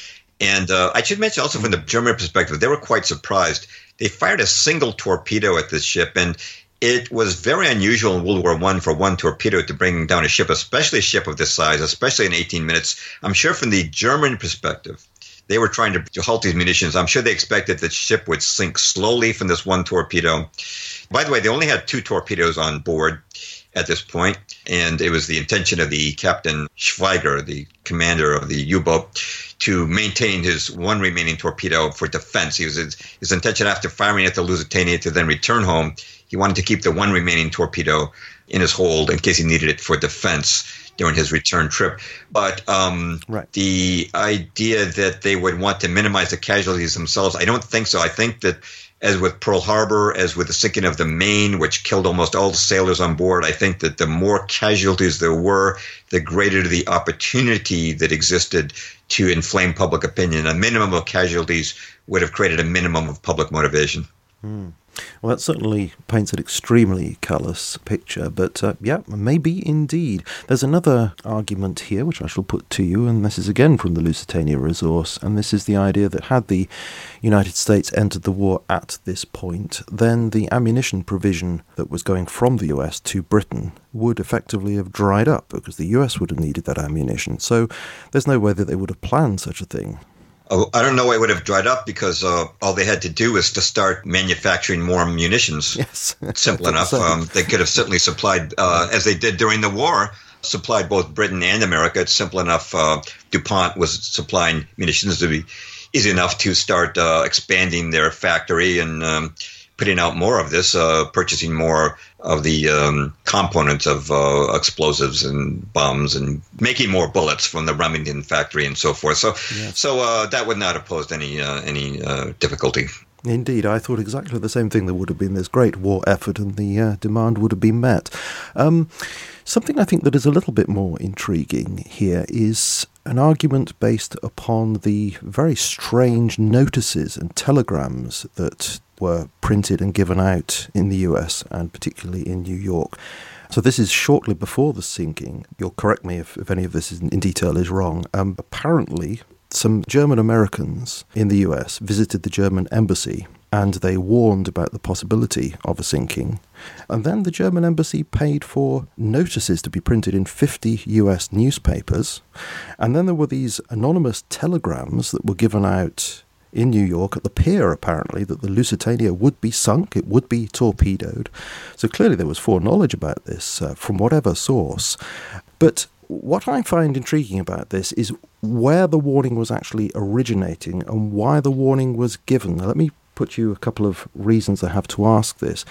And uh, I should mention also from the German perspective, they were quite surprised. They fired a single torpedo at this ship, and it was very unusual in World War One for one torpedo to bring down a ship, especially a ship of this size, especially in eighteen minutes. I'm sure from the German perspective, they were trying to halt these munitions. I'm sure they expected that the ship would sink slowly from this one torpedo. By the way, they only had two torpedoes on board at this point, and it was the intention of the Captain Schweiger, the commander of the U-boat, to maintain his one remaining torpedo for defense. He was his, his intention after firing at the Lusitania to then return home. He wanted to keep the one remaining torpedo in his hold in case he needed it for defense during his return trip. But um, right. the idea that they would want to minimize the casualties themselves, I don't think so. I think that as with Pearl Harbor, as with the sinking of the Maine, which killed almost all the sailors on board, I think that the more casualties there were, the greater the opportunity that existed to inflame public opinion. A minimum of casualties would have created a minimum of public motivation. Hmm. Well, that certainly paints an extremely callous picture, but uh, yeah, maybe indeed. There's another argument here, which I shall put to you, and this is again from the Lusitania Resource, and this is the idea that had the United States entered the war at this point, then the ammunition provision that was going from the U S to Britain would effectively have dried up, because the U S would have needed that ammunition. So there's no way that they would have planned such a thing. Oh, I don't know why it would have dried up, because uh, all they had to do was to start manufacturing more munitions. Yes. Simple enough. Um, they could have certainly supplied, uh, as they did during the war, supplied both Britain and America. It's simple enough. Uh, DuPont was supplying munitions to be easy enough to start uh, expanding their factory and um, putting out more of this, uh, purchasing more of the um, components of uh, explosives and bombs, and making more bullets from the Remington factory and so forth. So, yes. so uh, that would not have posed any uh, any uh, difficulty. Indeed, I thought exactly the same thing. There would have been this great war effort, and the uh, demand would have been met. Um, something I think that is a little bit more intriguing here is an argument based upon the very strange notices and telegrams that were printed and given out in the U S, and particularly in New York. So this is shortly before the sinking. You'll correct me if, if any of this is in, in detail is wrong. Um, apparently, some German Americans in the U S visited the German embassy, and they warned about the possibility of a sinking. And then the German embassy paid for notices to be printed in fifty U S newspapers. And then there were these anonymous telegrams that were given out in New York at the pier, apparently, that the Lusitania would be sunk, it would be torpedoed. So clearly there was foreknowledge about this uh, from whatever source. But what I find intriguing about this is where the warning was actually originating and why the warning was given. Now, let me put you a couple of reasons I have to ask this.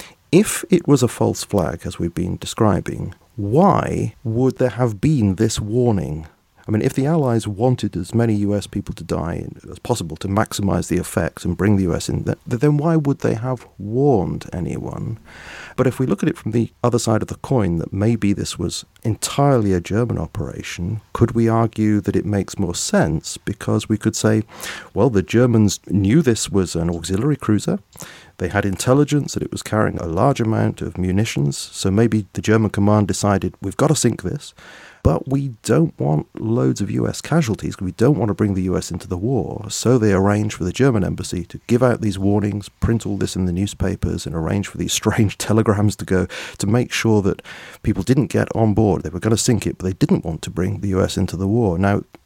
If it was a false flag, as we've been describing, why would there have been this warning? I mean, if the Allies wanted as many U S people to die as possible to maximize the effects and bring the U S in, then why would they have warned anyone? But if we look at it from the other side of the coin, that maybe this was entirely a German operation, could we argue that it makes more sense? Because we could say, well, the Germans knew this was an auxiliary cruiser. They had intelligence that it was carrying a large amount of munitions. So maybe the German command decided, we've got to sink this. But we don't want loads of U S casualties. We don't want to bring the U S into the war. So they arranged for the German embassy to give out these warnings, print all this in the newspapers, and arrange for these strange telegrams to go to make sure that people didn't get on board. They were going to sink it, but they didn't want to bring the U S into the war. Now,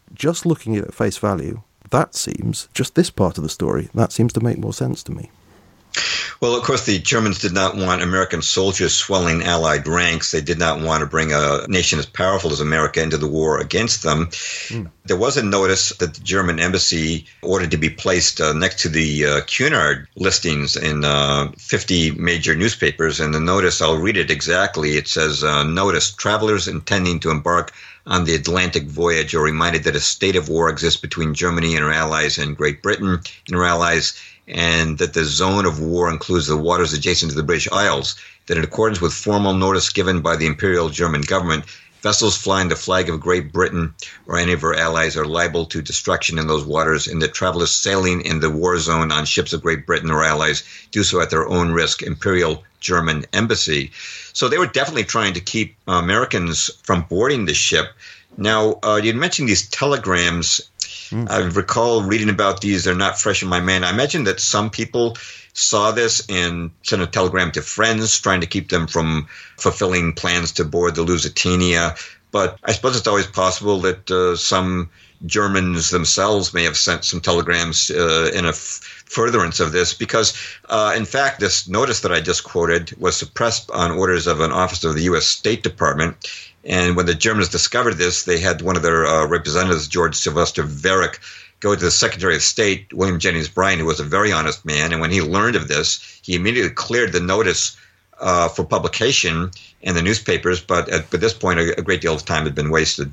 just looking at it at face value, that seems, just this part of the story, that seems to make more sense to me. Well, of course, the Germans did not want American soldiers swelling Allied ranks. They did not want to bring a nation as powerful as America into the war against them. Mm. There was a notice that the German embassy ordered to be placed uh, next to the uh, Cunard listings in uh, fifty major newspapers. And the notice, I'll read it exactly. It says, uh, notice, travelers intending to embark on the Atlantic voyage are reminded that a state of war exists between Germany and her allies and Great Britain and her allies, and that the zone of war includes the waters adjacent to the British Isles, that in accordance with formal notice given by the Imperial German government, vessels flying the flag of Great Britain or any of her allies are liable to destruction in those waters, and that travelers sailing in the war zone on ships of Great Britain or allies do so at their own risk. Imperial German Embassy. So they were definitely trying to keep uh, Americans from boarding the ship. Now, uh, you mentioned these telegrams. Mm. I recall reading about these. They're not fresh in my mind. I imagine that some people saw this and sent a telegram to friends trying to keep them from fulfilling plans to board the Lusitania. But I suppose it's always possible that uh, some Germans themselves may have sent some telegrams uh, in a f- furtherance of this, because, uh, in fact, this notice that I just quoted was suppressed on orders of an officer of the U S State Department. And when the Germans discovered this, they had one of their uh, representatives, George Sylvester Varick, go to the Secretary of State, William Jennings Bryan, who was a very honest man. And when he learned of this, he immediately cleared the notice uh, for publication in the newspapers. But at, at this point, a, a great deal of time had been wasted.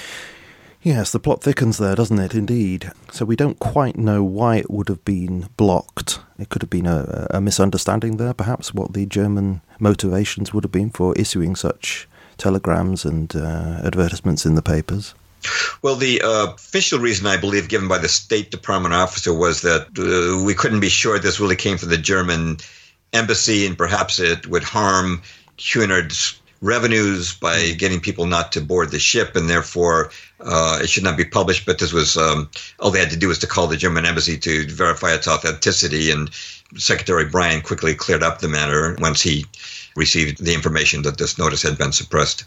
Yes, the plot thickens there, doesn't it, indeed? So we don't quite know why it would have been blocked. It could have been a, a misunderstanding there, perhaps, what the German motivations would have been for issuing such telegrams and uh, advertisements in the papers. Well, the uh, official reason, I believe, given by the State Department officer was that uh, we couldn't be sure this really came from the German embassy, and perhaps it would harm Cunard's revenues by getting people not to board the ship, and therefore uh, it should not be published. But this was um, all they had to do was to call the German embassy to verify its authenticity, and Secretary Bryan quickly cleared up the matter once he received the information that this notice had been suppressed.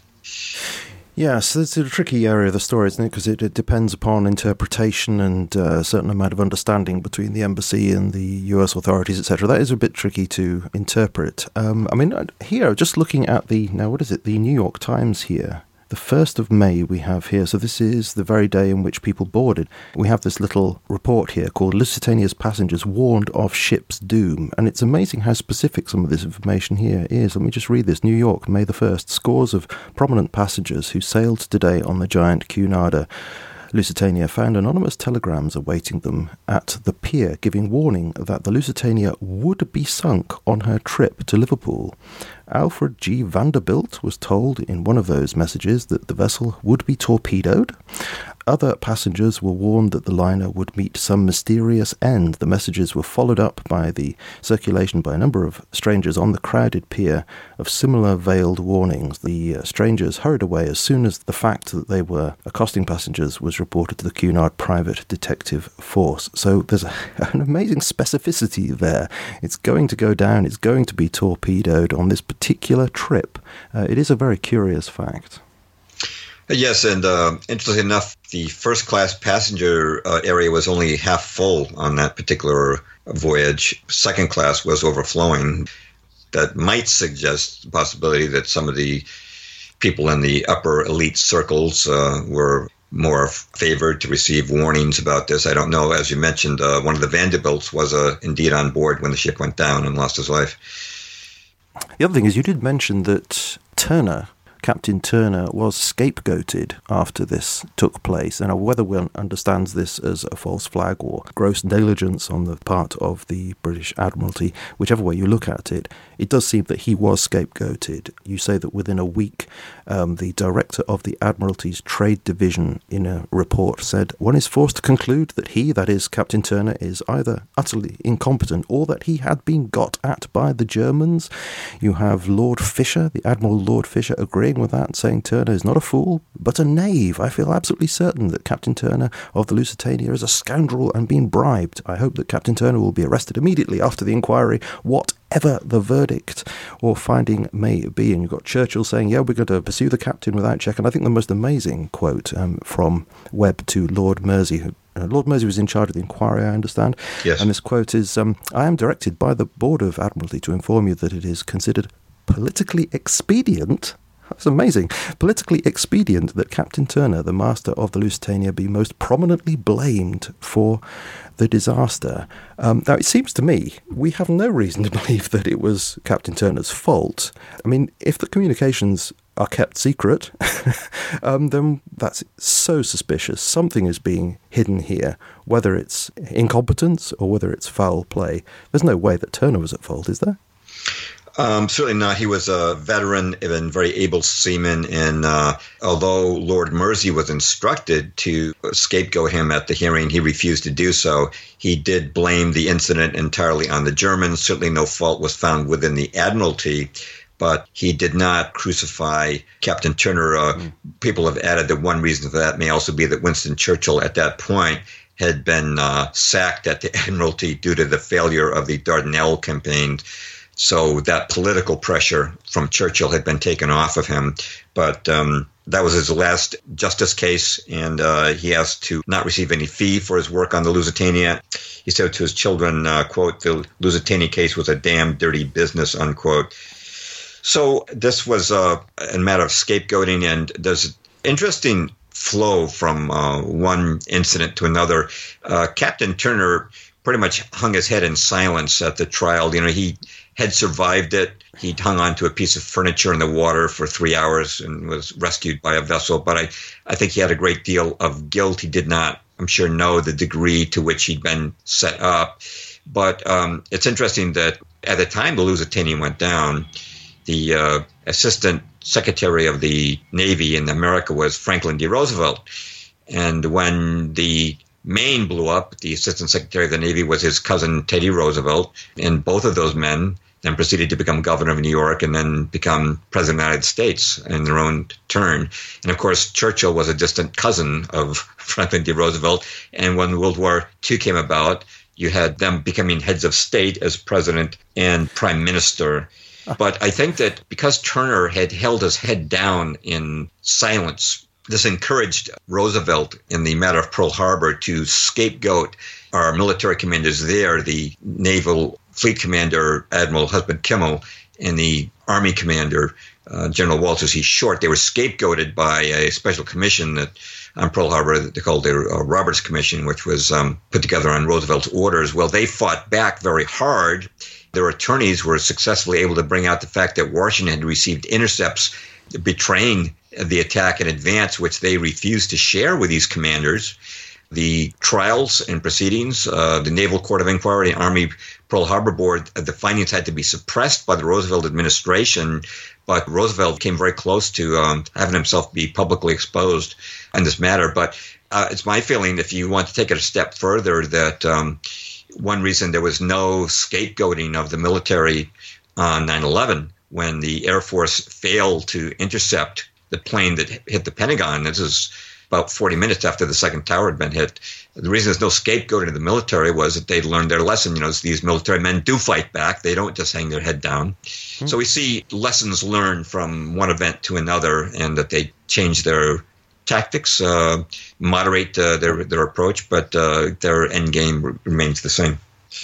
Yes, it's a tricky area of the story, isn't it? Because it, it depends upon interpretation and uh, a certain amount of understanding between the embassy and the U S authorities, et cetera. That is a bit tricky to interpret. Um, I mean, here, just looking at the, now what is it, the New York Times here, the first of May we have here, so this is the very day in which people boarded. We have this little report here called Lusitania's Passengers Warned of Ship's Doom, and it's amazing how specific some of this information here is. Let me just read this. New York, May the first. Scores of prominent passengers who sailed today on the giant Cunarder Lusitania found anonymous telegrams awaiting them at the pier, giving warning that the Lusitania would be sunk on her trip to Liverpool. Alfred G. Vanderbilt was told in one of those messages that the vessel would be torpedoed. Other passengers were warned that the liner would meet some mysterious end. The messages were followed up by the circulation by a number of strangers on the crowded pier of similar veiled warnings. The uh, strangers hurried away as soon as the fact that they were accosting passengers was reported to the Cunard Private Detective Force. So there's a, an amazing specificity there. It's going to go down. It's going to be torpedoed on this particular trip. Uh, it is a very curious fact. Yes, and uh, interestingly enough, the first-class passenger uh, area was only half full on that particular voyage. Second class was overflowing. That might suggest the possibility that some of the people in the upper elite circles uh, were more favored to receive warnings about this. I don't know. As you mentioned, uh, one of the Vanderbilts was uh, indeed on board when the ship went down and lost his life. The other thing is you did mention that Turner, Captain Turner, was scapegoated after this took place. And whether one understands this as a false flag or gross negligence on the part of the British Admiralty, whichever way you look at it, it does seem that he was scapegoated. You say that within a week, um, the director of the Admiralty's Trade Division in a report said, one is forced to conclude that he, that is Captain Turner, is either utterly incompetent or that he had been got at by the Germans. You have Lord Fisher, the Admiral Lord Fisher, agreeing agreeing with that, saying Turner is not a fool, but a knave. I feel absolutely certain that Captain Turner of the Lusitania is a scoundrel and being bribed. I hope that Captain Turner will be arrested immediately after the inquiry, whatever the verdict or finding may be. And you've got Churchill saying, yeah, we're going to pursue the captain without check. And I think the most amazing quote um, from Webb to Lord Mersey, who Uh, Lord Mersey was in charge of the inquiry, I understand. Yes. And this quote is, um, I am directed by the Board of Admiralty to inform you that it is considered politically expedient, that's amazing, politically expedient that Captain Turner, the master of the Lusitania, be most prominently blamed for the disaster. Um, now, it seems to me we have no reason to believe that it was Captain Turner's fault. I mean, if the communications are kept secret, um, then that's so suspicious. Something is being hidden here, whether it's incompetence or whether it's foul play. There's no way that Turner was at fault, is there? Um, certainly not. He was a veteran and very able seaman, and uh, although Lord Mersey was instructed to scapegoat him at the hearing, he refused to do so. He did blame the incident entirely on the Germans. Certainly no fault was found within the Admiralty, but he did not crucify Captain Turner. Uh, mm. People have added that one reason for that may also be that Winston Churchill at that point had been uh, sacked at the Admiralty due to the failure of the Dardanelles campaign. So that political pressure from Churchill had been taken off of him. But um, that was his last justice case, and uh, he asked to not receive any fee for his work on the Lusitania. He said to his children, uh, quote, the Lusitania case was a damn dirty business, unquote. So this was uh, a matter of scapegoating, and there's an interesting flow from uh, one incident to another. Uh, Captain Turner pretty much hung his head in silence at the trial. You know, he had survived it. He'd hung onto a piece of furniture in the water for three hours and was rescued by a vessel. But I, I think he had a great deal of guilt. He did not, I'm sure, know the degree to which he'd been set up. But um, it's interesting that at the time the Lusitania went down, the uh, assistant secretary of the Navy in America was Franklin D. Roosevelt. And when the Maine blew up, the assistant secretary of the Navy was his cousin Teddy Roosevelt, and both of those men then proceeded to become governor of New York and then become president of the United States in their own turn. And of course, Churchill was a distant cousin of Franklin D. Roosevelt, and when World War Two came about, you had them becoming heads of state as president and prime minister. But I think that because Turner had held his head down in silence, this encouraged Roosevelt in the matter of Pearl Harbor to scapegoat our military commanders there, the Naval Fleet Commander, Admiral Husband Kimmel, and the Army Commander, uh, General Walter C. Short. They were scapegoated by a special commission that on Pearl Harbor that they called the uh, Roberts Commission, which was um, put together on Roosevelt's orders. Well, they fought back very hard. Their attorneys were successfully able to bring out the fact that Washington had received intercepts betraying the attack in advance, which they refused to share with these commanders. The trials and proceedings, uh, the Naval Court of Inquiry, the Army Pearl Harbor Board, uh, the findings had to be suppressed by the Roosevelt administration, but Roosevelt came very close to um, having himself be publicly exposed on this matter. But uh, it's my feeling, if you want to take it a step further, that um, one reason there was no scapegoating of the military on nine eleven when the Air Force failed to intercept the plane that hit the Pentagon. This is about forty minutes after the second tower had been hit. The reason there's no scapegoating of the military was that they'd learned their lesson. You know, these military men do fight back. They don't just hang their head down. Mm-hmm. So we see lessons learned from one event to another, and that they change their tactics, uh, moderate uh, their their approach, but uh, their end game remains the same.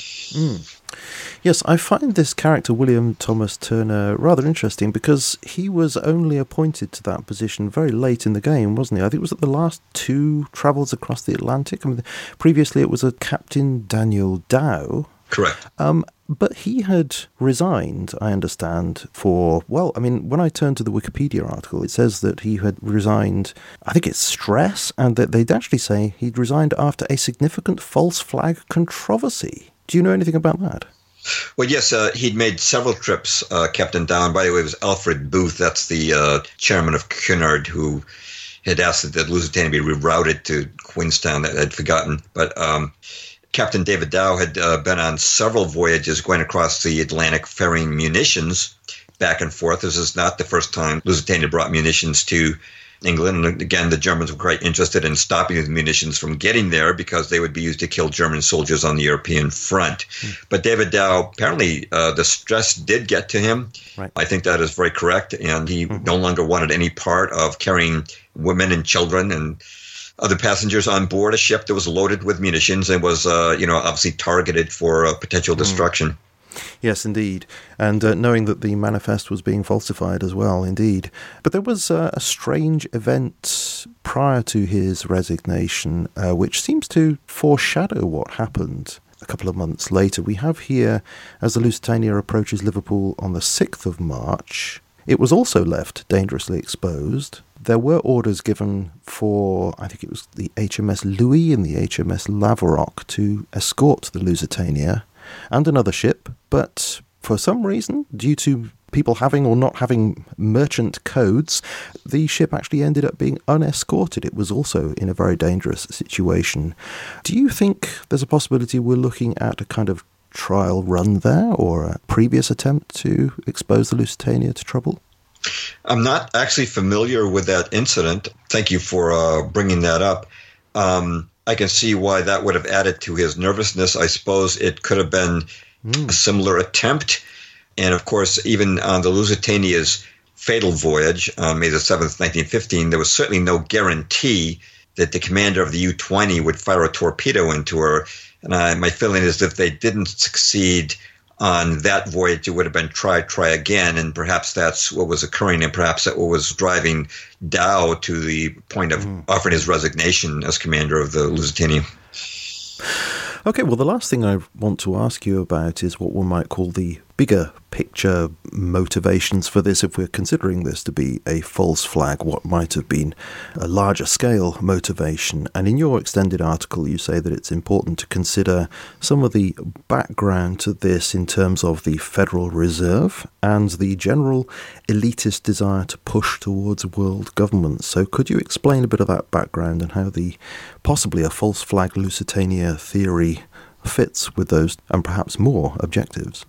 Mm. Yes, I find this character, William Thomas Turner, rather interesting because he was only appointed to that position very late in the game, wasn't he? I think it was at the last two travels across the Atlantic. I mean, previously it was a Captain Daniel Dow. Correct. Um, but he had resigned, I understand, for, well, I mean, when I turn to the Wikipedia article, it says that he had resigned, I think it's stress, and that they'd actually say he'd resigned after a significant false flag controversy. Do you know anything about that? Well, yes, uh, he'd made several trips, uh, Captain Down. By the way, it was Alfred Booth, that's the uh, chairman of Cunard, who had asked that the Lusitania be rerouted to Queenstown. That I'd forgotten. But um, Captain David Dow had uh, been on several voyages going across the Atlantic ferrying munitions back and forth. This is not the first time Lusitania brought munitions to England. And again, the Germans were quite interested in stopping the munitions from getting there because they would be used to kill German soldiers on the European front. Mm. But David Dow, apparently uh, the stress did get to him. Right. I think that is very correct. And he mm-hmm. no longer wanted any part of carrying women and children and other passengers on board a ship that was loaded with munitions and was, uh, you know, obviously targeted for uh, potential destruction. Mm. Yes, indeed. And uh, knowing that the manifest was being falsified as well, indeed. But there was uh, a strange event prior to his resignation, uh, which seems to foreshadow what happened a couple of months later. We have here, as the Lusitania approaches Liverpool on the sixth of March, it was also left dangerously exposed. There were orders given for, I think it was the H M S Louis and the H M S Laverock to escort the Lusitania and another ship, but for some reason, due to people having or not having merchant codes, the ship actually ended up being unescorted. It was also in a very dangerous situation. Do you think there's a possibility we're looking at a kind of trial run there, or a previous attempt to expose the Lusitania to trouble? I'm not actually familiar with that incident. Thank you for uh, bringing that up. Um, I can see why that would have added to his nervousness. I suppose it could have been mm. a similar attempt. And of course, even on the Lusitania's fatal voyage on May the seventh, nineteen fifteen, there was certainly no guarantee that the commander of the U twenty would fire a torpedo into her. And I, my feeling is that if they didn't succeed on that voyage, it would have been try, try again. And perhaps that's what was occurring, and perhaps that what was driving Dow to the point of mm. offering his resignation as commander of the Lusitania. Okay, well, the last thing I want to ask you about is what one might call the bigger picture motivations for this. If we're considering this to be a false flag, what might have been a larger scale motivation? And in your extended article, you say that it's important to consider some of the background to this in terms of the Federal Reserve and the general elitist desire to push towards world government. So could you explain a bit of that background and how the possibly a false flag Lusitania theory fits with those and perhaps more objectives?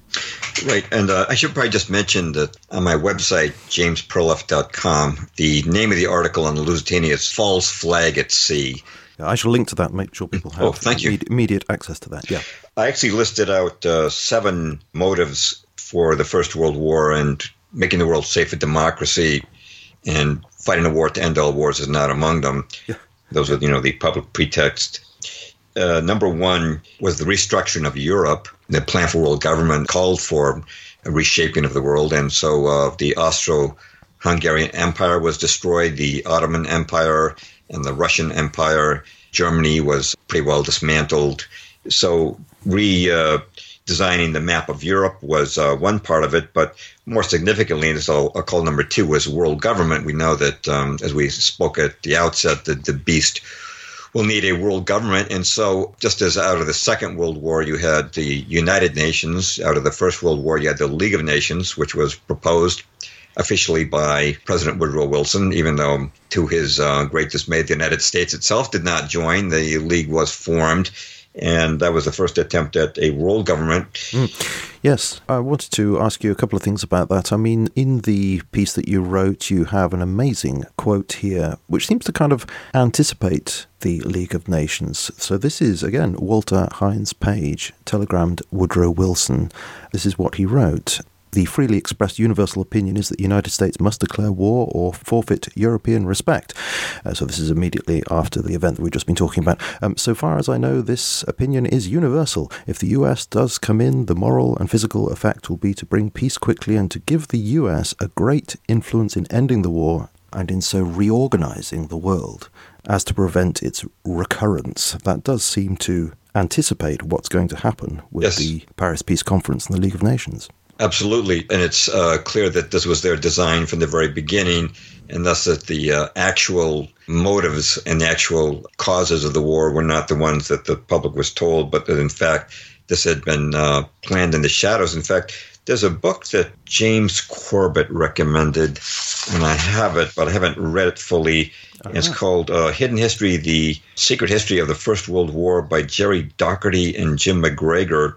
Right, and uh, I should probably just mention that on my website, james perloff dot com, the name of the article on the Lusitania is False Flag at Sea. Yeah, I shall link to that, make sure people have oh, thank you. Immediate, immediate access to that. Yeah, I actually listed out uh, seven motives for the First World War, and making the world safe for democracy and fighting a war to end all wars is not among them. Yeah. Those are, you know, the public pretext. Uh, number one was the restructuring of Europe. The plan for world government called for a reshaping of the world. And so uh, the Austro-Hungarian Empire was destroyed, the Ottoman Empire and the Russian Empire. Germany was pretty well dismantled. So redesigning uh, the map of Europe was uh, one part of it. But more significantly, and this I'll, I'll call number two, was world government. We know that, um, as we spoke at the outset, that the beast will need a world government. And so just as out of the Second World War, you had the United Nations, out of the First World War, you had the League of Nations, which was proposed officially by President Woodrow Wilson, even though to his uh, great dismay, the United States itself did not join. The League was formed, and that was the first attempt at a world government. Mm. Yes, I wanted to ask you a couple of things about that. I mean, in the piece that you wrote, you have an amazing quote here, which seems to kind of anticipate the League of Nations. So this is, again, Walter Hines Page, telegrammed Woodrow Wilson. This is what he wrote. The freely expressed universal opinion is that the United States must declare war or forfeit European respect. Uh, so this is immediately after the event that we've just been talking about. Um, so far as I know, this opinion is universal. If the U S does come in, the moral and physical effect will be to bring peace quickly and to give the U S a great influence in ending the war and in so reorganizing the world as to prevent its recurrence. That does seem to anticipate what's going to happen with yes. the Paris Peace Conference and the League of Nations. Absolutely. And it's uh, clear that this was their design from the very beginning, and thus that the uh, actual motives and the actual causes of the war were not the ones that the public was told, but that, in fact, this had been uh, planned in the shadows. In fact, there's a book that James Corbett recommended, and I have it, but I haven't read it fully. Uh-huh. It's called uh, Hidden History, The Secret History of the First World War by Jerry Doherty and Jim McGregor.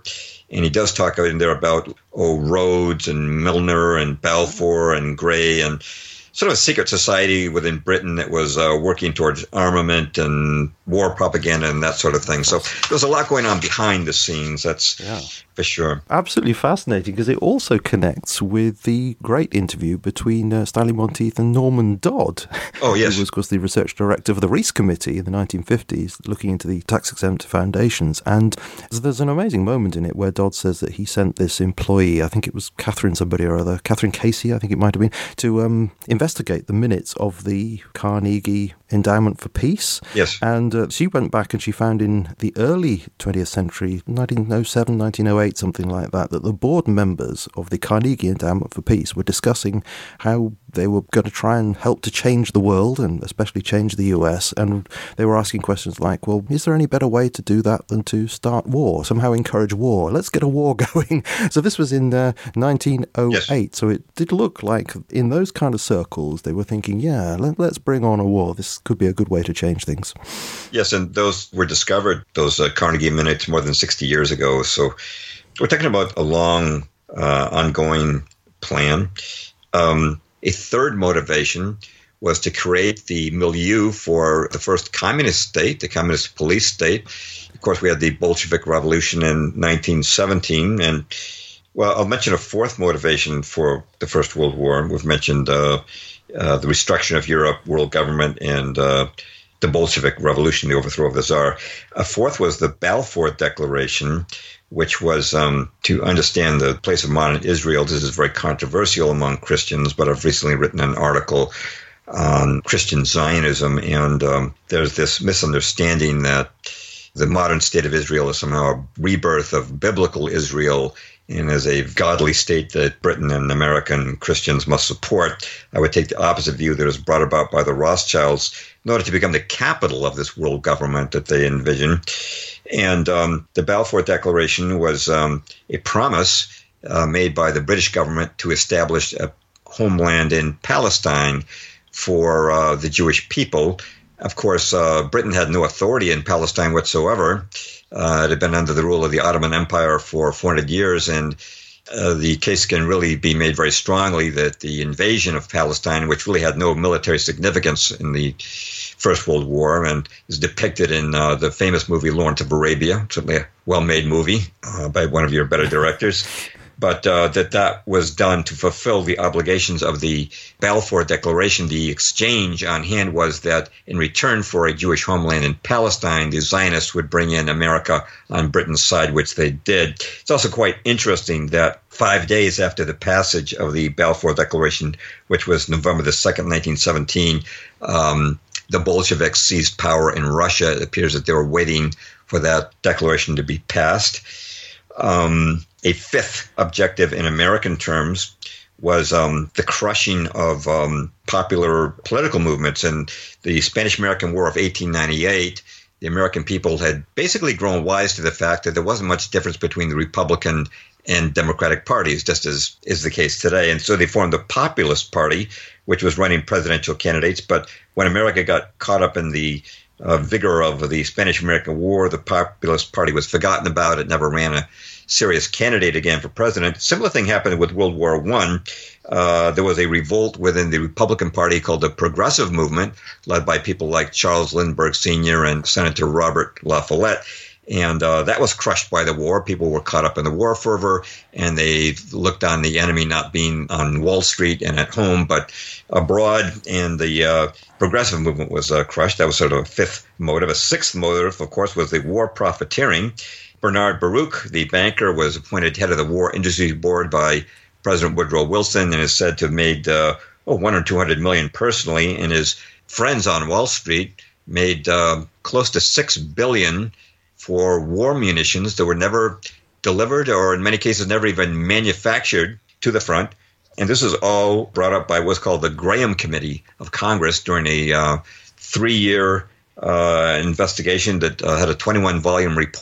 And he does talk in there about, oh, Rhodes and Milner and Balfour and Grey and sort of a secret society within Britain that was uh, working towards armament and war propaganda and that sort of thing. So there's a lot going on behind the scenes, that's yeah. for sure. Absolutely fascinating, because it also connects with the great interview between uh, Stanley Monteith and Norman Dodd. Oh, yes. Who was, of course, the research director for the Reece Committee in the nineteen fifties, looking into the tax-exempt foundations. And there's an amazing moment in it where Dodd says that he sent this employee, I think it was Catherine somebody or other, Catherine Casey, I think it might have been, to um, investigate the minutes of the Carnegie Endowment for Peace. Yes. And uh, she went back and she found in the early twentieth century, nineteen oh seven, nineteen oh eight, something like that, that the board members of the Carnegie Endowment for Peace were discussing how they were going to try and help to change the world, and especially change the U S. And they were asking questions like, well, is there any better way to do that than to start war, somehow encourage war? Let's get a war going. So this was in uh, nineteen oh eight. Yes. So it did look like in those kind of circles, they were thinking, yeah, let, let's bring on a war. This could be a good way to change things. Yes, and those were discovered, those uh, Carnegie minutes, more than sixty years ago. So we're talking about a long, uh, ongoing plan. Um, a third motivation was to create the milieu for the first communist state, the communist police state. Of course, we had the Bolshevik Revolution in nineteen seventeen. And, well, I'll mention a fourth motivation for the First World War. We've mentioned uh, uh, the restructuring of Europe, world government, and uh, the Bolshevik Revolution, the overthrow of the Tsar. A fourth was the Balfour Declaration, which was um, to understand the place of modern Israel. This is very controversial among Christians, but I've recently written an article on Christian Zionism, and um, there's this misunderstanding that the modern state of Israel is somehow a rebirth of biblical Israel and as a godly state that Britain and American Christians must support. I would take the opposite view that was brought about by the Rothschilds in order to become the capital of this world government that they envision. And um, the Balfour Declaration was um, a promise uh, made by the British government to establish a homeland in Palestine for uh, the Jewish people. Of course, uh, Britain had no authority in Palestine whatsoever. Uh, it had been under the rule of the Ottoman Empire for four hundred years, and uh, the case can really be made very strongly that the invasion of Palestine, which really had no military significance in the First World War and is depicted in uh, the famous movie Lawrence of Arabia, certainly a well-made movie uh, by one of your better directors, but uh, that that was done to fulfill the obligations of the Balfour Declaration. The exchange on hand was that in return for a Jewish homeland in Palestine, the Zionists would bring in America on Britain's side, which they did. It's also quite interesting that five days after the passage of the Balfour Declaration, which was November the second, nineteen seventeen, um, the Bolsheviks seized power in Russia. It appears that they were waiting for that declaration to be passed. Um, a fifth objective in American terms was um, the crushing of um, popular political movements. In the Spanish-American War of eighteen ninety-eight, the American people had basically grown wise to the fact that there wasn't much difference between the Republican and Democratic parties, just as is the case today. And so they formed the Populist Party, which was running presidential candidates. But when America got caught up in the uh, vigor of the Spanish-American War, the Populist Party was forgotten about. It never ran a serious candidate again for president. Similar thing happened with World War One. Uh, there was a revolt within the Republican Party called the Progressive Movement, led by people like Charles Lindbergh Senior and Senator Robert La Follette. And uh, that was crushed by the war. People were caught up in the war fervor, and they looked on the enemy not being on Wall Street and at home, but abroad. And the uh, Progressive Movement was uh, crushed. That was sort of a fifth motive. A sixth motive, of course, was the war profiteering. Bernard Baruch, the banker, was appointed head of the War Industries Board by President Woodrow Wilson and is said to have made uh, oh, one or two hundred million personally. And his friends on Wall Street made uh, close to six billion for war munitions that were never delivered or in many cases never even manufactured to the front. And this is all brought up by what's called the Graham Committee of Congress during a uh, three-year uh, investigation that uh, had a twenty-one volume report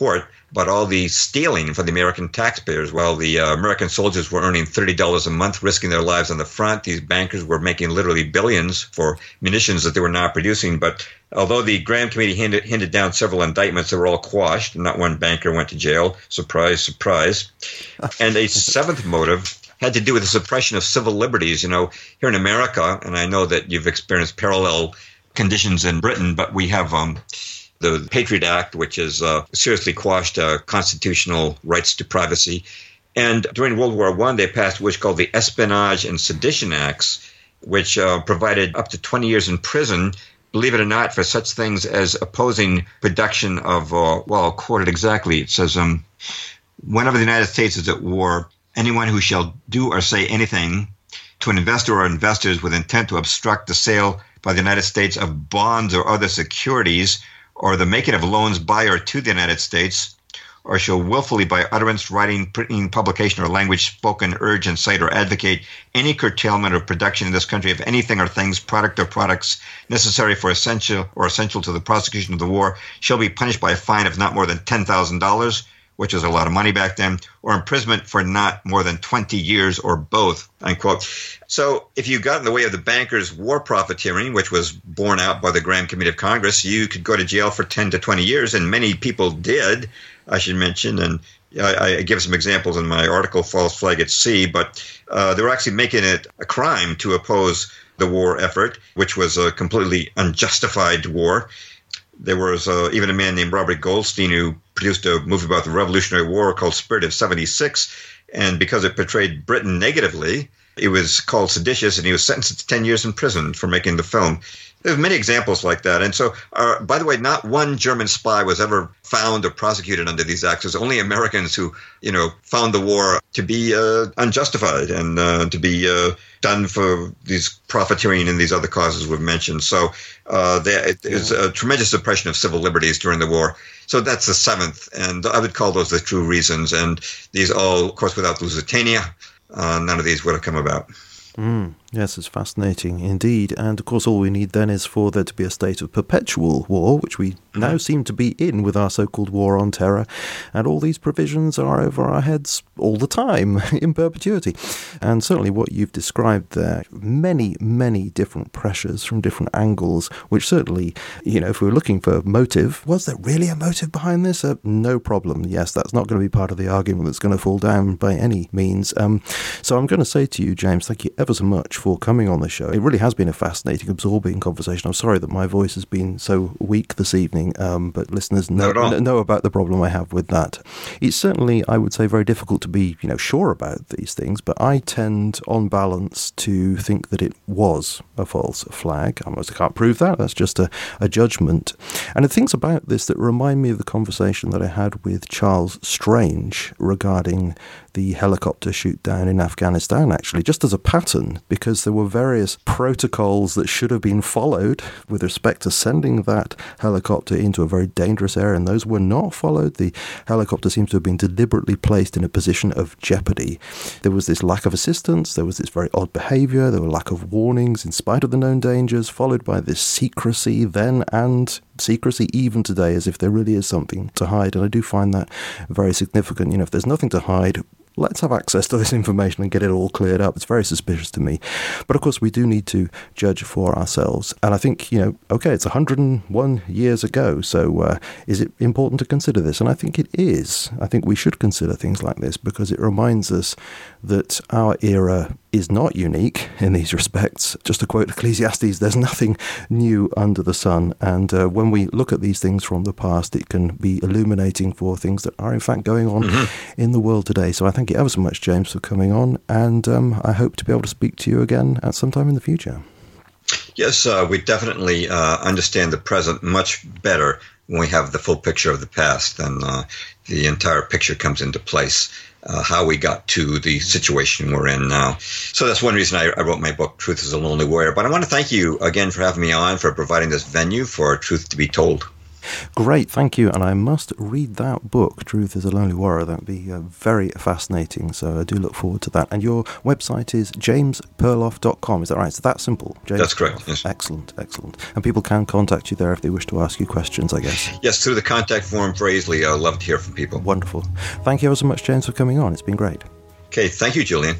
but all the stealing from the American taxpayers. While the uh, American soldiers were earning thirty dollars a month, risking their lives on the front, these bankers were making literally billions for munitions that they were not producing. But although the Graham Committee handed, handed down several indictments, they were all quashed. Not one banker went to jail. Surprise, surprise. And a seventh motive had to do with the suppression of civil liberties. You know, here in America, and I know that you've experienced parallel conditions in Britain, but we have um, the Patriot Act, which has uh, seriously quashed uh, constitutional rights to privacy. And during World War One, they passed what's called the Espionage and Sedition Acts, which uh, provided up to twenty years in prison, believe it or not, for such things as opposing production of, uh, well, I'll quote it exactly. It says, um, whenever the United States is at war, anyone who shall do or say anything to an investor or investors with intent to obstruct the sale by the United States of bonds or other securities, or the making of loans by or to the United States, or shall willfully by utterance, writing, printing, publication, or language spoken, urge, incite, or advocate any curtailment of production in this country of anything or things, product or products necessary for essential or essential to the prosecution of the war, shall be punished by a fine of not more than ten thousand dollars, which was a lot of money back then, or imprisonment for not more than twenty years, or both, unquote. So if you got in the way of the bankers' war profiteering, which was borne out by the Graham Committee of Congress, you could go to jail for ten to twenty years, and many people did, I should mention. And I, I give some examples in my article, False Flag at Sea, but uh, they were actually making it a crime to oppose the war effort, which was a completely unjustified war. There was uh, even a man named Robert Goldstein who produced a movie about the Revolutionary War called Spirit of seventy-six, and because it portrayed Britain negatively, it was called seditious, and he was sentenced to ten years in prison for making the film. There's many examples like that. And so, uh, by the way, not one German spy was ever found or prosecuted under these acts. It was only Americans who, you know, found the war to be uh, unjustified and uh, to be uh, done for these profiteering and these other causes we've mentioned. So uh, there is a tremendous suppression of civil liberties during the war. So that's the seventh. And I would call those the true reasons. And these all, of course, without Lusitania, uh, none of these would have come about. Mm, yes, it's fascinating indeed. And of course, all we need then is for there to be a state of perpetual war, which we mm-hmm. now seem to be in with our so-called war on terror. And all these provisions are over our heads all the time in perpetuity. And certainly what you've described there, many, many different pressures from different angles, which certainly, you know, if we were looking for motive, was there really a motive behind this? Uh, no problem. Yes, that's not going to be part of the argument that's going to fall down by any means. Um, so I'm going to say to you, James, thank you ever so much for coming on the show. It really has been a fascinating, absorbing conversation. I'm sorry that my voice has been so weak this evening, um, but listeners know, know about the problem I have with that. It's certainly, I would say, very difficult to be, you know, sure about these things, but I tend, on balance, to think that it was a false flag. I almost can't prove that. That's just a, a judgment. And the things about this that remind me of the conversation that I had with Charles Strange regarding the helicopter shoot down in Afghanistan, actually, just as a pattern, because there were various protocols that should have been followed with respect to sending that helicopter into a very dangerous area, and those were not followed. The helicopter seems to have been deliberately placed in a position of jeopardy. There was this lack of assistance, there was this very odd behavior, there were lack of warnings in spite of the known dangers, followed by this secrecy then and secrecy even today, as if there really is something to hide. And I do find that very significant. You know, if there's nothing to hide, let's have access to this information and get it all cleared up. It's very suspicious to me. But of course, we do need to judge for ourselves. And I think, you know, okay, it's one hundred and one years ago. So uh, is it important to consider this? And I think it is. I think we should consider things like this because it reminds us that our era is not unique in these respects. Just to quote Ecclesiastes, there's nothing new under the sun. And uh, when we look at these things from the past, it can be illuminating for things that are in fact going on mm-hmm. in the world today. So I thank you ever so much, James, for coming on. And um, I hope to be able to speak to you again at some time in the future. Yes, uh, we definitely uh, understand the present much better when we have the full picture of the past, and uh, the entire picture comes into place. Uh, how we got to the situation we're in now. So that's one reason I, I wrote my book, Truth is a Lonely Warrior. But I want to thank you again for having me on, for providing this venue for truth to be told. Great, thank you. And I must read that book, Truth is a Lonely Warrior. That would be uh, very fascinating. So I do look forward to that. And your website is james perloff dot com. Is that right? It's that simple? James That's correct, Perloff. yes. Excellent, excellent. And people can contact you there if they wish to ask you questions, I guess. Yes, through the contact form for Aisley. I'd love to hear from people. Wonderful. Thank you ever so much, James, for coming on. It's been great. Okay, thank you, Julian.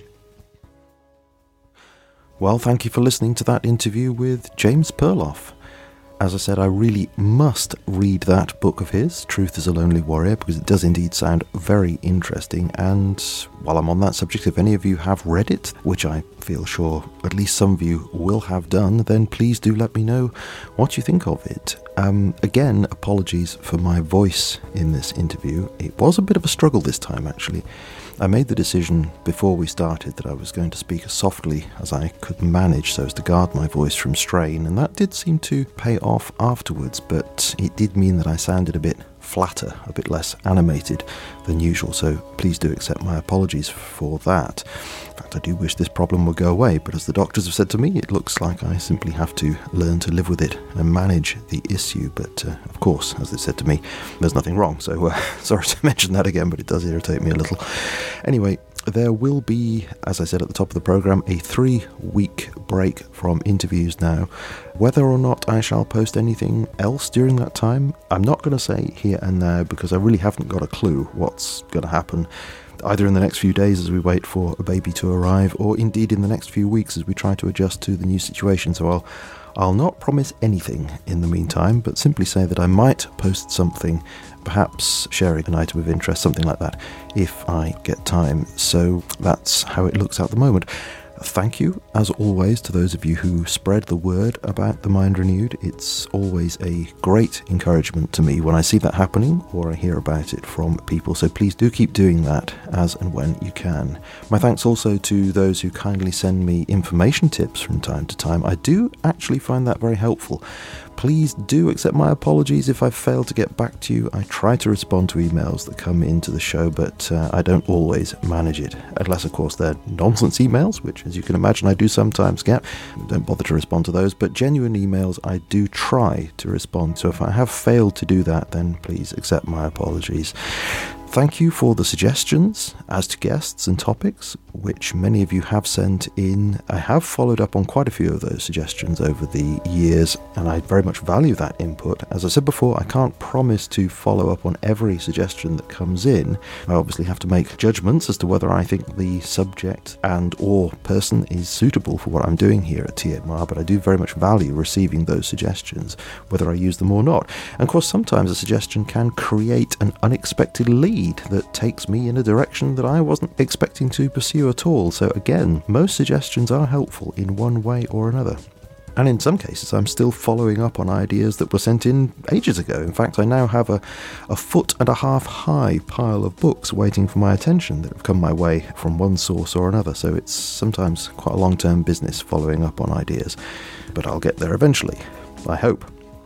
Well, thank you for listening to that interview with James Perloff. As I said, I really must read that book of his, Truth is a Lonely Warrior, because it does indeed sound very interesting. And while I'm on that subject, if any of you have read it, which I feel sure at least some of you will have done, then please do let me know what you think of it. Um, again, apologies for my voice in this interview. It was a bit of a struggle this time, actually. I made the decision before we started that I was going to speak as softly as I could manage so as to guard my voice from strain, and that did seem to pay off afterwards, but it did mean that I sounded a bit flatter, a bit less animated than usual, so please do accept my apologies for that. In fact, I do wish this problem would go away, but as the doctors have said to me, it looks like I simply have to learn to live with it and manage the issue. But uh, of course, as they said to me, there's nothing wrong, so uh, sorry to mention that again, but it does irritate me a little. Anyway, there will be, as I said at the top of the programme, a three-week break from interviews now. Whether or not I shall post anything else during that time, I'm not going to say here and now, because I really haven't got a clue what's going to happen, either in the next few days as we wait for a baby to arrive, or indeed in the next few weeks as we try to adjust to the new situation. So I'll I'll not promise anything in the meantime, but simply say that I might post something, perhaps sharing an item of interest, something like that, if I get time. So that's how it looks at the moment. Thank you, as always, to those of you who spread the word about The Mind Renewed. It's always a great encouragement to me when I see that happening or I hear about it from people, so please do keep doing that as and when you can. My thanks also to those who kindly send me information tips from time to time. I do actually find that very helpful. Please do accept my apologies if I've failed to get back to you. I try to respond to emails that come into the show, but uh, I don't always manage it. Unless, of course, they're nonsense emails, which, as you can imagine, I do sometimes get. Don't bother to respond to those, but genuine emails I do try to respond. So if I have failed to do that, then please accept my apologies. Thank you for the suggestions as to guests and topics, which many of you have sent in. I have followed up on quite a few of those suggestions over the years, and I very much value that input. As I said before, I can't promise to follow up on every suggestion that comes in. I obviously have to make judgments as to whether I think the subject and or person is suitable for what I'm doing here at T M R, but I do very much value receiving those suggestions, whether I use them or not. And of course, sometimes a suggestion can create an unexpected lead that takes me in a direction that I wasn't expecting to pursue at all. So again, most suggestions are helpful in one way or another. And in some cases, I'm still following up on ideas that were sent in ages ago. In fact, I now have a, a foot and a half high pile of books waiting for my attention that have come my way from one source or another. So it's sometimes quite a long-term business following up on ideas. But I'll get there eventually, I hope.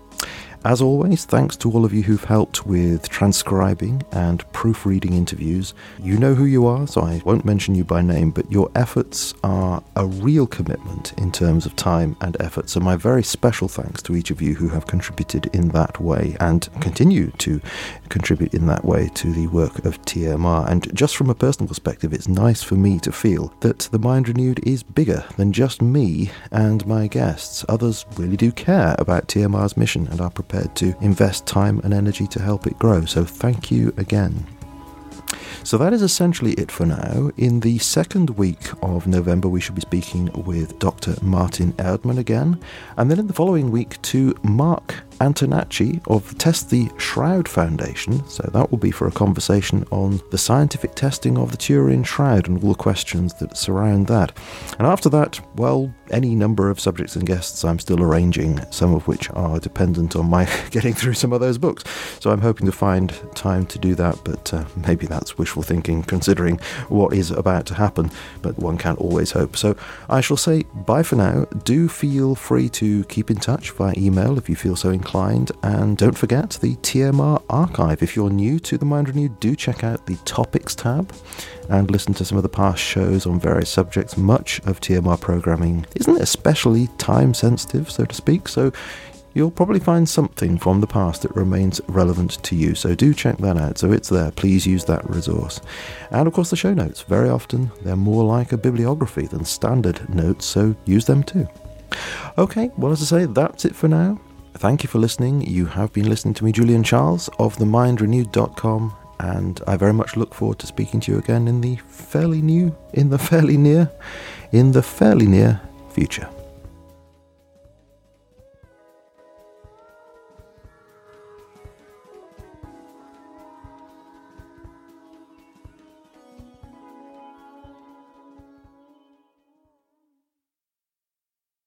As always, thanks to all of you who've helped with transcribing and proofreading interviews. You know who you are, so I won't mention you by name, but your efforts are a real commitment in terms of time and effort. So my very special thanks to each of you who have contributed in that way and continue to contribute in that way to the work of T M R. And just from a personal perspective, it's nice for me to feel that The Mind Renewed is bigger than just me and my guests. Others really do care about T M R's mission and are prepared to invest time and energy to help it grow. So thank you again. So that is essentially it for now. In the second week of November, we should be speaking with Doctor Martin Erdmann again. And then in the following week to Mark Antonacci of Test the Shroud Foundation. So that will be for a conversation on the scientific testing of the Turin Shroud and all the questions that surround that. And after that, well, any number of subjects and guests I'm still arranging, some of which are dependent on my getting through some of those books. So I'm hoping to find time to do that, but uh, maybe that's wishful thinking considering what is about to happen, but one can't always hope. So I shall say bye for now. Do feel free to keep in touch via email if you feel so inclined. And don't forget the T M R archive. If you're new to The Mind Renewed, do check out the topics tab and listen to some of the past shows on various subjects. Much of T M R programming isn't especially time sensitive, so to speak, so you'll probably find something from the past that remains relevant to you. So do check that out. So it's there. Please use that resource. And of course the show notes. Very often they're more like a bibliography than standard notes, so use them too. Okay, well, as I say, that's it for now. Thank you for listening. You have been listening to me, Julian Charles of the mind renewed dot com, and I very much look forward to speaking to you again in the fairly new, in the fairly near, in the fairly near future.